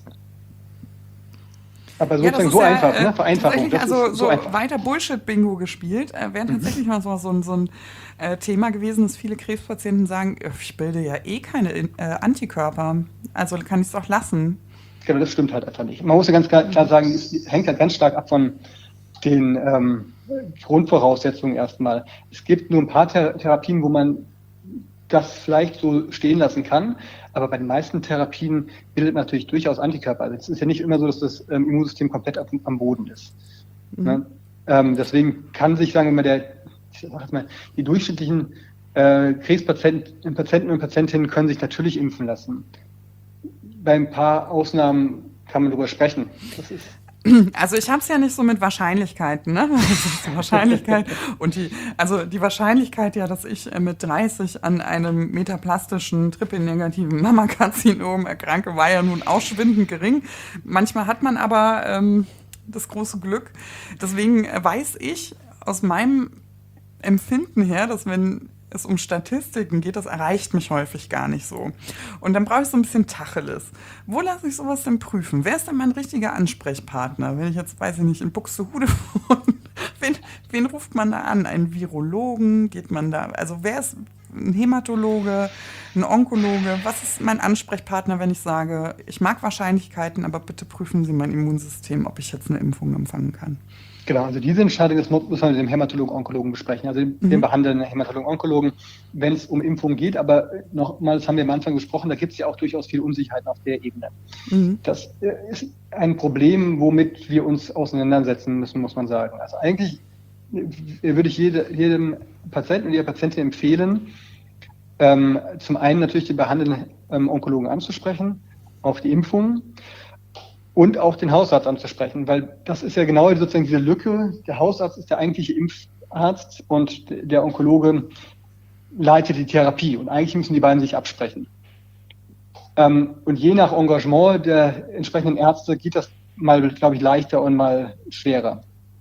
S3: Aber sozusagen so einfach, ne? Vereinfachung.
S2: Also so einfach. Weiter Bullshit-Bingo gespielt. Wäre tatsächlich mal so ein Thema gewesen, dass viele Krebspatienten sagen, ich bilde ja eh keine Antikörper, also kann ich es auch lassen.
S3: Genau, das stimmt halt einfach nicht. Man muss ja ganz klar sagen, es hängt halt ganz stark ab von den Grundvoraussetzungen erstmal. Es gibt nur ein paar Therapien, wo man das vielleicht so stehen lassen kann, aber bei den meisten Therapien bildet man natürlich durchaus Antikörper. Also es ist ja nicht immer so, dass das Immunsystem komplett am Boden ist. Ne? Deswegen kann sich, sagen wir mal, die durchschnittlichen Krebspatienten und Patientinnen können sich natürlich impfen lassen. Bei ein paar Ausnahmen kann man darüber sprechen.
S2: Also ich habe es ja nicht so mit Wahrscheinlichkeiten, ne? Die Wahrscheinlichkeit und die Wahrscheinlichkeit ja, dass ich mit 30 an einem metaplastischen triple-negativen Mammakarzinom erkranke, war ja nun auch schwindend gering. Manchmal hat man aber das große Glück. Deswegen weiß ich aus meinem Empfinden her, dass wenn es um Statistiken geht, das erreicht mich häufig gar nicht so. Und dann brauche ich so ein bisschen Tacheles. Wo lasse ich sowas denn prüfen? Wer ist denn mein richtiger Ansprechpartner? Wenn ich jetzt, weiß ich nicht, in Buxtehude wohne, wen ruft man da an? Einen Virologen? Geht man da? Also wer ist ein Hämatologe, ein Onkologe? Was ist mein Ansprechpartner, wenn ich sage, ich mag Wahrscheinlichkeiten, aber bitte prüfen Sie mein Immunsystem, ob ich jetzt eine Impfung empfangen kann?
S3: Genau, also diese Entscheidung, das muss man mit dem Hämatologen-Onkologen besprechen, also dem behandelnden Hämatologen-Onkologen, wenn es um Impfungen geht. Aber nochmal, das haben wir am Anfang gesprochen, da gibt es ja auch durchaus viel Unsicherheit auf der Ebene. Das ist ein Problem, womit wir uns auseinandersetzen müssen, muss man sagen. Also eigentlich würde ich jedem Patienten und jeder Patientin empfehlen, zum einen natürlich den behandelnden Onkologen anzusprechen, auf die Impfungen. Und auch den Hausarzt anzusprechen, weil das ist ja genau sozusagen diese Lücke. Der Hausarzt ist der eigentliche Impfarzt und der Onkologe leitet die Therapie. Und eigentlich müssen die beiden sich absprechen. Und je nach Engagement der entsprechenden Ärzte geht das mal, glaube ich, leichter und mal schwerer.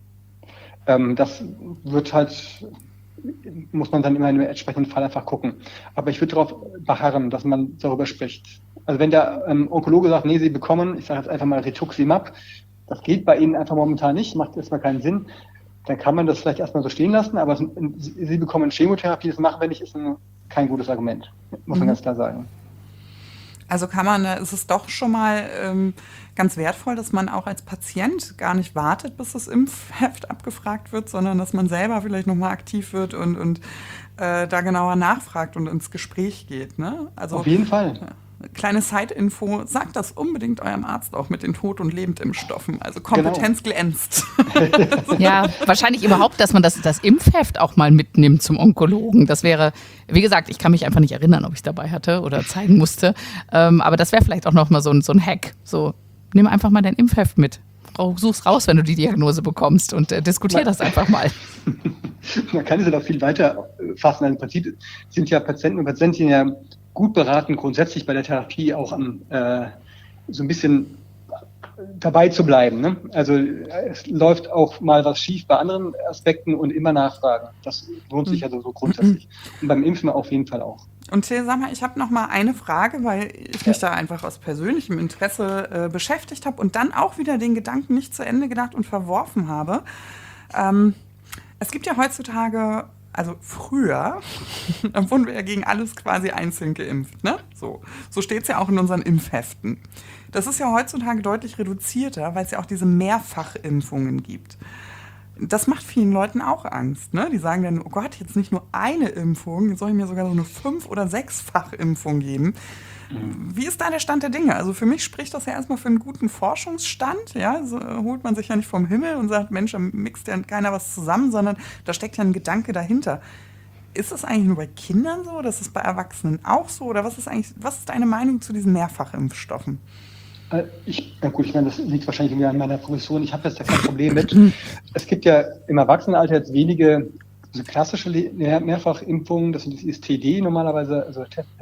S3: Das wird halt, muss man dann immer in einem entsprechenden Fall einfach gucken. Aber ich würde darauf beharren, dass man darüber spricht. Also wenn der Onkologe sagt, nee, Sie bekommen, ich sage jetzt einfach mal Rituximab, das geht bei Ihnen einfach momentan nicht, macht erstmal keinen Sinn, dann kann man das vielleicht erstmal so stehen lassen, aber Sie bekommen Chemotherapie, das machen wir nicht, ist kein gutes Argument, muss man ganz klar sagen.
S2: Also ist es doch schon mal ganz wertvoll, dass man auch als Patient gar nicht wartet, bis das Impfheft abgefragt wird, sondern dass man selber vielleicht nochmal aktiv wird und da genauer nachfragt und ins Gespräch geht. Ne? Also,
S3: auf jeden Fall.
S2: kleine Side-Info, sagt das unbedingt eurem Arzt auch mit den Tod- und Lebendimpfstoffen. Also Kompetenz glänzt.
S1: Ja, wahrscheinlich überhaupt, dass man das Impfheft auch mal mitnimmt zum Onkologen. Das wäre, wie gesagt, ich kann mich einfach nicht erinnern, ob ich es dabei hatte oder zeigen musste. Aber das wäre vielleicht auch noch mal so ein Hack. So, nimm einfach mal dein Impfheft mit. Such's raus, wenn du die Diagnose bekommst und diskutier das einfach mal.
S3: Man kann es ja noch viel weiter fassen. Also im Prinzip sind ja Patienten und Patientinnen ja gut beraten, grundsätzlich bei der Therapie auch so ein bisschen dabei zu bleiben. Ne? Also es läuft auch mal was schief bei anderen Aspekten und immer nachfragen. Das lohnt sich also so grundsätzlich. Und beim Impfen auf jeden Fall auch.
S2: Und Till, sag mal, ich habe noch mal eine Frage, weil ich mich da einfach aus persönlichem Interesse beschäftigt habe und dann auch wieder den Gedanken nicht zu Ende gedacht und verworfen habe. Es gibt ja heutzutage, also früher, da wurden wir ja gegen alles quasi einzeln geimpft. Ne? So steht es ja auch in unseren Impfheften. Das ist ja heutzutage deutlich reduzierter, weil es ja auch diese Mehrfachimpfungen gibt. Das macht vielen Leuten auch Angst. Ne? Die sagen dann, oh Gott, jetzt nicht nur eine Impfung, jetzt soll ich mir sogar so eine 5- oder 6-fach-Impfung geben. Wie ist da der Stand der Dinge? Also für mich spricht das ja erstmal für einen guten Forschungsstand. Ja? So holt man sich ja nicht vom Himmel und sagt, Mensch, da mixt ja keiner was zusammen, sondern da steckt ja ein Gedanke dahinter. Ist das eigentlich nur bei Kindern so? Oder ist es bei Erwachsenen auch so? Oder was ist deine Meinung zu diesen Mehrfachimpfstoffen?
S3: Ich meine, das liegt wahrscheinlich an meiner Profession. Ich habe jetzt da kein Problem mit. Es gibt ja im Erwachsenenalter jetzt wenige so klassische Mehrfachimpfungen. Das sind das ISTD normalerweise, also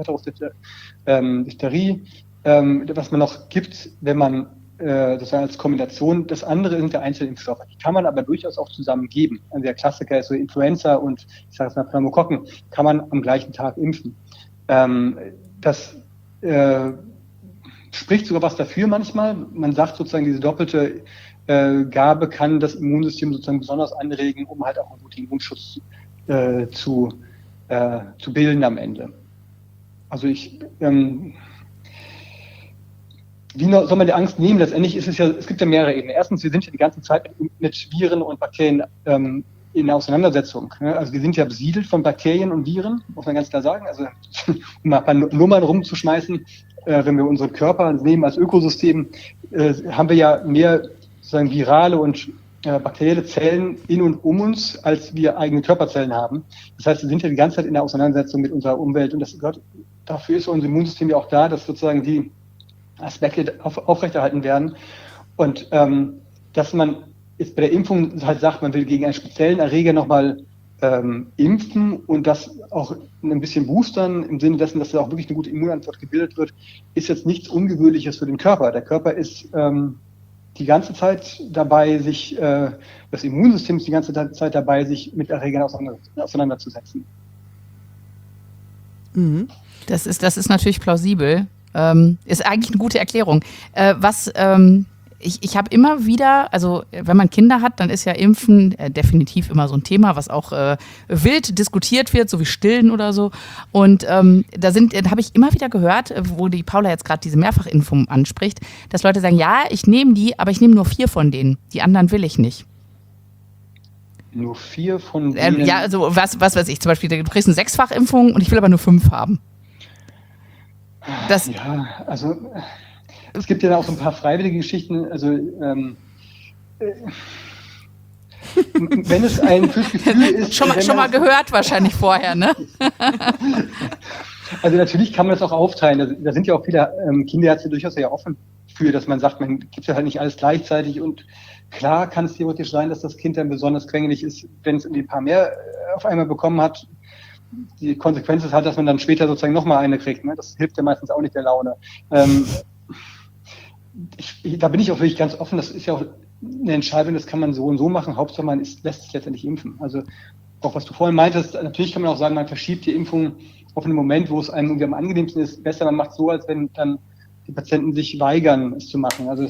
S3: Diphtherie, was man noch gibt, wenn man sozusagen als Kombination. Das andere sind der Einzelimpfstoffe. Die kann man aber durchaus auch zusammen geben. Also der Klassiker ist so Influenza und ich sage es mal Pneumokokken, kann man am gleichen Tag impfen. Das spricht sogar was dafür manchmal. Man sagt sozusagen, diese doppelte Gabe kann das Immunsystem sozusagen besonders anregen, um halt auch einen guten Immunschutz zu bilden am Ende. Also wie soll man die Angst nehmen? Letztendlich ist es gibt ja mehrere Ebenen. Erstens, wir sind ja die ganze Zeit mit Viren und Bakterien in Auseinandersetzung. Ne? Also wir sind ja besiedelt von Bakterien und Viren, muss man ganz klar sagen. Also um mal ein paar Nummern rumzuschmeißen, wenn wir unseren Körper nehmen als Ökosystem, haben wir ja mehr sozusagen virale und bakterielle Zellen in und um uns, als wir eigene Körperzellen haben. Das heißt, wir sind ja die ganze Zeit in der Auseinandersetzung mit unserer Umwelt und dafür ist unser Immunsystem ja auch da, dass sozusagen die Aspekte aufrechterhalten werden. Und dass man jetzt bei der Impfung halt sagt, man will gegen einen speziellen Erreger nochmal impfen und das auch ein bisschen boostern, im Sinne dessen, dass da auch wirklich eine gute Immunantwort gebildet wird, ist jetzt nichts Ungewöhnliches für den Körper. Der Körper ist die ganze Zeit dabei, das Immunsystem ist die ganze Zeit dabei, sich mit Erregern auseinanderzusetzen.
S1: Das ist natürlich plausibel. Ist eigentlich eine gute Erklärung. Ich habe immer wieder, also wenn man Kinder hat, dann ist ja Impfen definitiv immer so ein Thema, was auch wild diskutiert wird, so wie Stillen oder so. Und da habe ich immer wieder gehört, wo die Paula jetzt gerade diese Mehrfachimpfung anspricht, dass Leute sagen, ja, ich nehme die, aber ich nehme nur 4 von denen. Die anderen will ich nicht.
S3: Nur 4 von denen?
S1: Ja, also was weiß ich, zum Beispiel, du kriegst eine 6-fach-Impfung und ich will aber nur 5 haben.
S3: Ja, also es gibt ja auch so ein paar freiwillige Geschichten, also wenn es ein fürs Gefühl ist...
S1: schon mal gehört wahrscheinlich vorher, ne?
S3: Also natürlich kann man das auch aufteilen, da sind ja auch viele Kinderärzte durchaus sehr offen für, dass man sagt, man gibt ja halt nicht alles gleichzeitig und klar kann es theoretisch sein, dass das Kind dann besonders quengelig ist, wenn es irgendwie ein paar mehr auf einmal bekommen hat. Die Konsequenz ist halt, dass man dann später sozusagen nochmal eine kriegt. Ne? Das hilft ja meistens auch nicht der Laune. Da bin ich auch wirklich ganz offen. Das ist ja auch eine Entscheidung, das kann man so und so machen. Hauptsache man lässt sich letztendlich impfen. Also auch was du vorhin meintest, natürlich kann man auch sagen, man verschiebt die Impfung auf einen Moment, wo es einem irgendwie am angenehmsten ist. Besser, man macht es so, als wenn dann die Patienten sich weigern, es zu machen. Also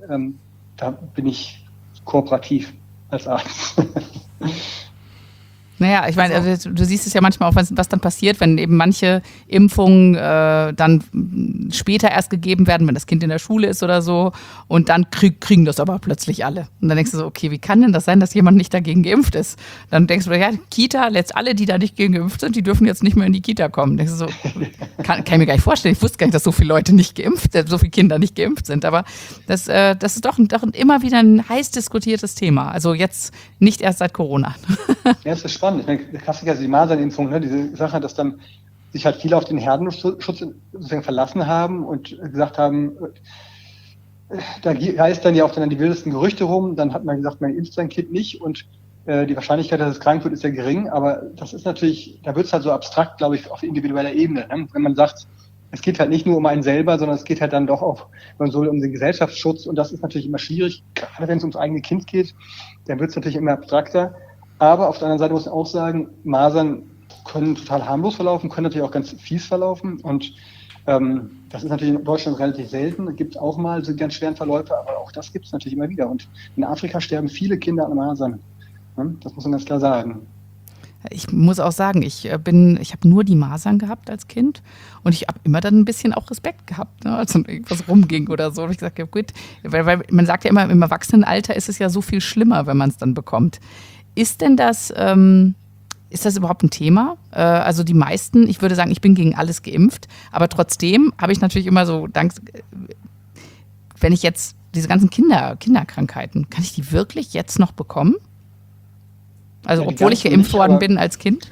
S3: da bin ich kooperativ als Arzt.
S1: Naja, ich meine, also, du siehst es ja manchmal auch, was dann passiert, wenn eben manche Impfungen dann später erst gegeben werden, wenn das Kind in der Schule ist oder so. Und dann kriegen das aber plötzlich alle. Und dann denkst du so, okay, wie kann denn das sein, dass jemand nicht dagegen geimpft ist? Dann denkst du, ja, Kita, jetzt alle, die da nicht gegen geimpft sind, die dürfen jetzt nicht mehr in die Kita kommen. Denkst du so, kann ich mir gar nicht vorstellen. Ich wusste gar nicht, dass so viele Leute nicht geimpft sind, so viele Kinder nicht geimpft sind. Aber das ist doch immer wieder ein heiß diskutiertes Thema. Also jetzt nicht erst seit Corona.
S3: Ja, das ist spannend. Ich meine, der Klassiker ist die Masernimpfung, ne? Diese Sache, dass dann sich halt viele auf den Herdenschutz sozusagen verlassen haben und gesagt haben, da heißt dann ja auch dann die wildesten Gerüchte rum, dann hat man gesagt, man impft sein Kind nicht und die Wahrscheinlichkeit, dass es krank wird, ist ja gering, aber das ist natürlich, da wird es halt so abstrakt, glaube ich, auf individueller Ebene. Ne? Wenn man sagt, es geht halt nicht nur um einen selber, sondern es geht halt dann doch auch, wenn man so um den Gesellschaftsschutz und das ist natürlich immer schwierig, gerade wenn es ums eigene Kind geht, dann wird es natürlich immer abstrakter. Aber auf der anderen Seite muss man auch sagen, Masern können total harmlos verlaufen, können natürlich auch ganz fies verlaufen. Und das ist natürlich in Deutschland relativ selten. Es gibt auch mal so ganz schweren Verläufe, aber auch das gibt es natürlich immer wieder. Und in Afrika sterben viele Kinder an Masern. Das muss man ganz klar sagen.
S1: Ich muss auch sagen, ich habe nur die Masern gehabt als Kind und ich habe immer dann ein bisschen auch Respekt gehabt, ne, als dann irgendwas rumging oder so. Und ich gesagt, ja gut, weil man sagt ja immer, im Erwachsenenalter ist es ja so viel schlimmer, wenn man es dann bekommt. Ist das überhaupt ein Thema? Also die meisten, ich würde sagen, ich bin gegen alles geimpft, aber trotzdem habe ich natürlich immer so, wenn ich jetzt diese ganzen Kinderkrankheiten, kann ich die wirklich jetzt noch bekommen? Also ja, obwohl ich geimpft worden bin als Kind?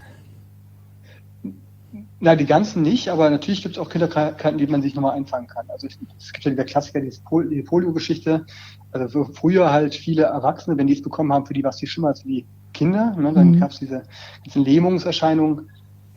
S3: Nein, die ganzen nicht, aber natürlich gibt es auch Kinderkrankheiten, die man sich nochmal einfangen kann. Also es gibt ja der Klassiker, die Polio-Geschichte. Also früher halt viele Erwachsene, wenn die es bekommen haben, für die war es viel schlimmer als für die Kinder. Ne? Dann gab es diese Lähmungserscheinungen.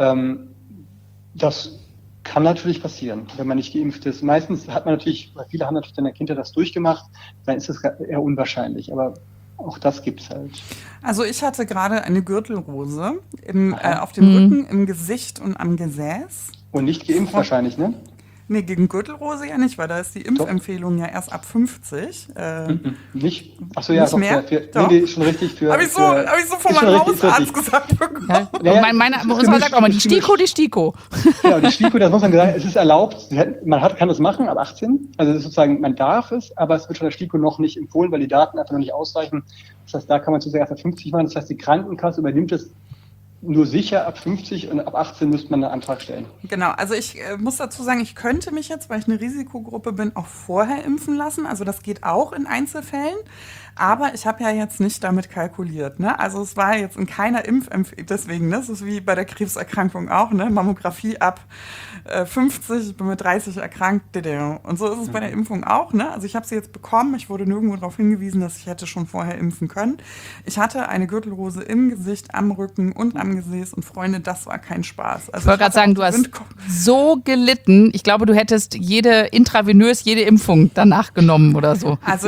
S3: Das kann natürlich passieren, wenn man nicht geimpft ist. Meistens hat man natürlich, weil viele haben natürlich in der Kindheit das durchgemacht, dann ist es eher unwahrscheinlich. Aber auch das gibt es halt.
S2: Also ich hatte gerade eine Gürtelrose auf dem Rücken, im Gesicht und am Gesäß.
S3: Und nicht geimpft wahrscheinlich, ne?
S2: Nee, gegen Gürtelrose ja nicht, weil da ist die Impfempfehlung ja erst ab 50.
S3: Nicht? Achso, ja,
S2: nicht mehr?
S3: Nee, schon richtig für.
S2: Habe ich so von meinem Hausarzt gesagt bekommen.
S1: Ja, unsere sagt auch mal, die STIKO.
S3: Ja, die STIKO, das muss man sagen, es ist erlaubt, kann das machen ab 18. Also das ist sozusagen, man darf es, aber es wird von der STIKO noch nicht empfohlen, weil die Daten einfach noch nicht ausreichen. Das heißt, da kann man sozusagen erst ab 50 machen. Das heißt, die Krankenkasse übernimmt es nur sicher ab 50 und ab 18 müsste man einen Antrag stellen.
S2: Genau, also ich muss dazu sagen, ich könnte mich jetzt, weil ich eine Risikogruppe bin, auch vorher impfen lassen. Also das geht auch in Einzelfällen. Aber ich habe ja jetzt nicht damit kalkuliert. Ne? Also es war jetzt in keiner Impfempfehlung, deswegen, ne? Das ist wie bei der Krebserkrankung auch, ne? Mammographie ab 50, ich bin mit 30 erkrankt. Und so ist es bei der Impfung auch. Ne? Also ich habe sie jetzt bekommen, ich wurde nirgendwo darauf hingewiesen, dass ich hätte schon vorher impfen können. Ich hatte eine Gürtelrose im Gesicht, am Rücken und am Gesäß und Freunde, das war kein Spaß. Also
S1: ich wollte gerade sagen, du hast so gelitten. Ich glaube, du hättest jede Impfung danach genommen oder so.
S2: Also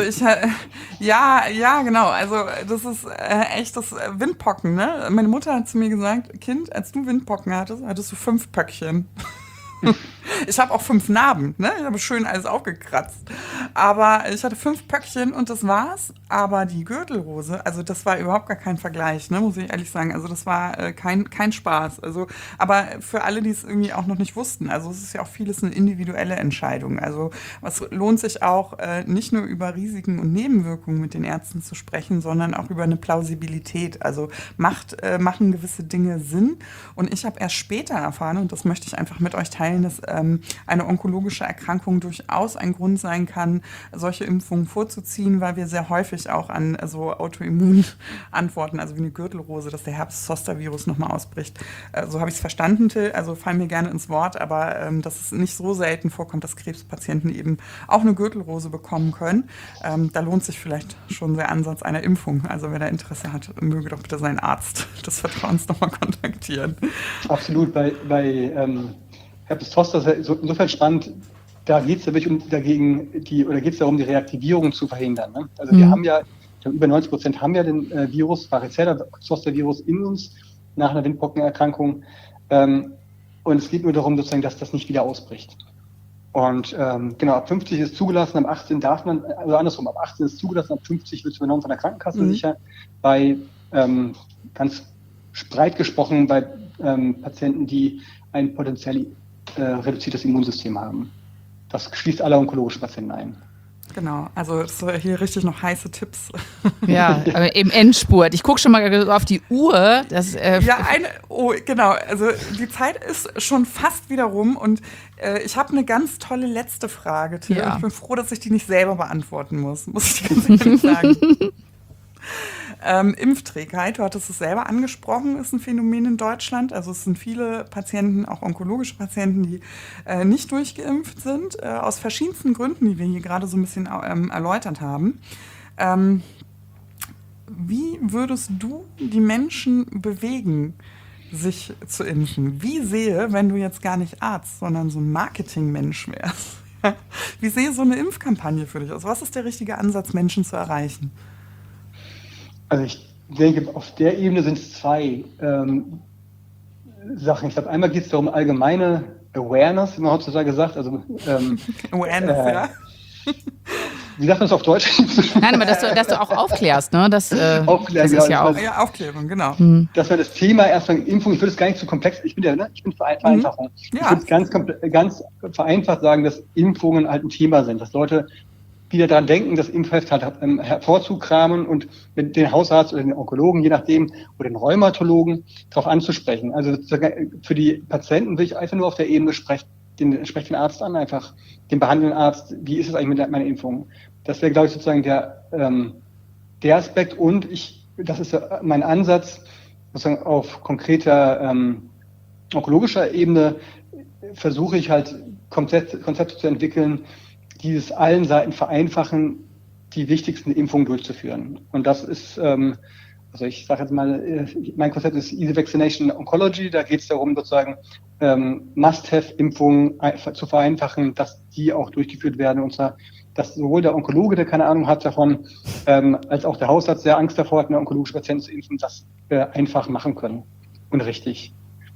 S2: ja, genau. Also das ist echt das Windpocken. Ne? Meine Mutter hat zu mir gesagt, Kind, als du Windpocken hattest du 5 Pöckchen. Ich habe auch 5 Narben, ne? Ich habe schön alles aufgekratzt. Aber ich hatte 5 Pöckchen und das war's. Aber die Gürtelrose, also das war überhaupt gar kein Vergleich, ne? Muss ich ehrlich sagen. Also das war kein Spaß. Also, aber für alle, die es irgendwie auch noch nicht wussten, also es ist ja auch vieles eine individuelle Entscheidung. Also es lohnt sich auch nicht nur über Risiken und Nebenwirkungen mit den Ärzten zu sprechen, sondern auch über eine Plausibilität. Also machen gewisse Dinge Sinn. Und ich habe erst später erfahren, und das möchte ich einfach mit euch teilen, dass eine onkologische Erkrankung durchaus ein Grund sein kann, solche Impfungen vorzuziehen, weil wir sehr häufig auch an so Autoimmunantworten, also wie eine Gürtelrose, dass der Herpes-Zoster-Virus nochmal ausbricht. So habe ich es verstanden, Till, also fall mir gerne ins Wort, aber dass es nicht so selten vorkommt, dass Krebspatienten eben auch eine Gürtelrose bekommen können. Da lohnt sich vielleicht schon der Ansatz einer Impfung. Also wer da Interesse hat, möge doch bitte seinen Arzt des Vertrauens nochmal kontaktieren.
S3: Absolut, bei Herpes-Zoster ist insofern spannend, da geht es ja wirklich geht's darum, die Reaktivierung zu verhindern. Ne? Also wir haben ja, über 90% haben ja den Virus, Varicella-Zoster-Virus in uns nach einer Windpockenerkrankung. Und es geht nur darum, sozusagen, dass das nicht wieder ausbricht. Und genau, ab 50 ist zugelassen, ab 18 darf man, also andersrum, ab 18 ist zugelassen, ab 50 wird es übernommen von der Krankenkasse sicher. Bei ganz breit gesprochen bei Patienten, die ein potenziell reduziertes Immunsystem haben. Das schließt alle onkologischen Patienten ein.
S2: Genau, also das sind hier richtig noch heiße Tipps.
S1: Ja, aber im Endspurt. Ich gucke schon mal auf die Uhr.
S2: Genau, also die Zeit ist schon fast wieder rum und ich habe eine ganz tolle letzte Frage, Till.
S1: Ja.
S2: Ich bin froh, dass ich die nicht selber beantworten muss ich dir ganz ehrlich sagen. Impfträgheit, du hattest es selber angesprochen, ist ein Phänomen in Deutschland. Also es sind viele Patienten, auch onkologische Patienten, die nicht durchgeimpft sind, aus verschiedensten Gründen, die wir hier gerade so ein bisschen erläutert haben. Wie würdest du die Menschen bewegen, sich zu impfen? Wie sehe, wenn du jetzt gar nicht Arzt, sondern so ein Marketingmensch wärst, wie sehe so eine Impfkampagne für dich aus? Was ist der richtige Ansatz, Menschen zu erreichen?
S3: Also ich denke, auf der Ebene sind es zwei Sachen. Ich glaube, einmal geht es darum, allgemeine Awareness, wie man heutzutage sagt. Also,
S2: Awareness, ja.
S3: Wie sagt man das auf Deutsch?
S1: Nein, aber dass du auch aufklärst, ne?
S3: Aufklären,
S1: das ist ja auch.
S2: Ja, Aufklärung, genau.
S3: Dass wir das Thema erstmal Impfung, ich würde es gar nicht zu komplex, ich bin für Vereinfachung.
S2: Ja.
S3: Ich würde ganz vereinfacht sagen, dass Impfungen halt ein Thema sind, dass Leute wieder daran denken, das Impfheft halt hervorzukramen und mit den Hausarzt oder den Onkologen, je nachdem, oder den Rheumatologen darauf anzusprechen. Also für die Patienten will ich einfach nur auf der Ebene sprechen, den entsprechenden Arzt an, einfach den behandelnden Arzt, wie ist es eigentlich mit meiner Impfung? Das wäre, glaube ich, sozusagen der Aspekt und das ist mein Ansatz, sozusagen auf konkreter onkologischer Ebene versuche ich halt Konzepte zu entwickeln, die es allen Seiten vereinfachen, die wichtigsten Impfungen durchzuführen. Und das ist, also ich sage jetzt mal, mein Konzept ist Easy Vaccination Oncology. Da geht es darum, sozusagen Must-Have-Impfungen zu vereinfachen, dass die auch durchgeführt werden. Und zwar, dass sowohl der Onkologe, der keine Ahnung hat davon, als auch der Hausarzt, der Angst davor hat, eine onkologische Patienten zu impfen, das einfach machen können und richtig.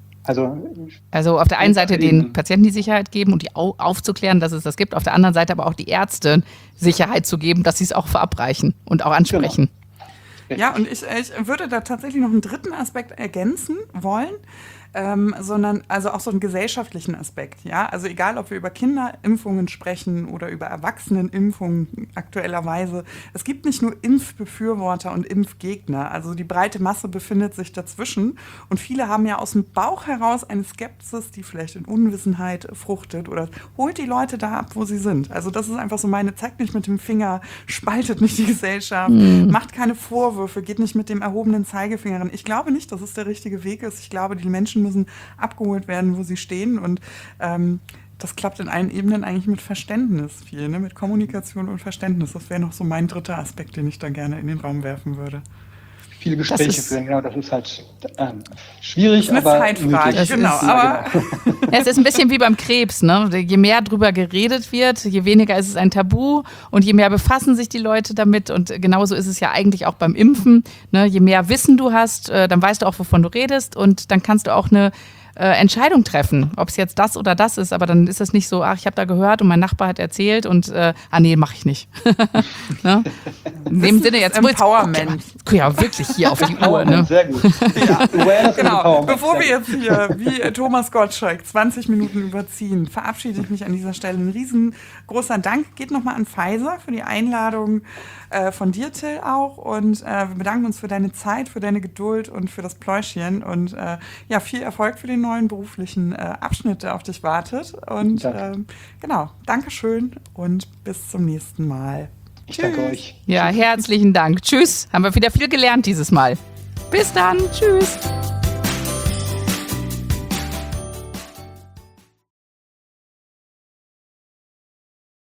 S3: Also
S1: auf der einen Seite den Patienten die Sicherheit geben und die aufzuklären, dass es das gibt, auf der anderen Seite aber auch die Ärzte Sicherheit zu geben, dass sie es auch verabreichen und auch ansprechen.
S2: Genau. Ja, und ich würde da tatsächlich noch einen dritten Aspekt ergänzen wollen, sondern also auch so einen gesellschaftlichen Aspekt. Ja? Also egal, ob wir über Kinderimpfungen sprechen oder über Erwachsenenimpfungen aktuellerweise, es gibt nicht nur Impfbefürworter und Impfgegner. Also die breite Masse befindet sich dazwischen und viele haben ja aus dem Bauch heraus eine Skepsis, die vielleicht in Unwissenheit fruchtet oder holt die Leute da ab, wo sie sind. Also das ist einfach so zeigt nicht mit dem Finger, spaltet nicht die Gesellschaft, macht keine Vorwürfe, geht nicht mit dem erhobenen Zeigefinger ran. Ich glaube nicht, dass es der richtige Weg ist. Ich glaube, die Menschen müssen abgeholt werden, wo sie stehen und das klappt in allen Ebenen eigentlich mit Verständnis viel, ne? Mit Kommunikation und Verständnis. Das wäre noch so mein dritter Aspekt, den ich da gerne in den Raum werfen würde.
S3: Viele Gespräche führen, genau, das ist halt schwierig,
S2: das ist eine
S3: aber
S2: Zeitfrage, genau. Aber
S1: es ist ein bisschen wie beim Krebs, ne? Je mehr drüber geredet wird, je weniger ist es ein Tabu und je mehr befassen sich die Leute damit und genauso ist es ja eigentlich auch beim Impfen, ne? Je mehr Wissen du hast, dann weißt du auch, wovon du redest und dann kannst du auch eine Entscheidung treffen, ob es jetzt das oder das ist, aber dann ist es nicht so, ach, ich habe da gehört und mein Nachbar hat erzählt und nee, mache ich nicht. Ne? In dem Sinne jetzt
S2: Empowerment.
S1: Ja, wirklich hier auf die Uhr. Ne?
S3: Sehr gut.
S2: Ja, genau. Bevor wir jetzt hier wie Thomas Gottschalk 20 Minuten überziehen, verabschiede ich mich an dieser Stelle. Ein riesengroßer Dank geht nochmal an Pfizer für die Einladung von dir, Till, auch und wir bedanken uns für deine Zeit, für deine Geduld und für das Pläuschchen und ja, viel Erfolg für den neuen beruflichen Abschnitt, der auf dich wartet. Und genau, Dankeschön und bis zum nächsten Mal.
S3: Ich danke euch.
S1: Ja, herzlichen Dank. Tschüss. Haben wir wieder viel gelernt dieses Mal. Bis dann. Tschüss.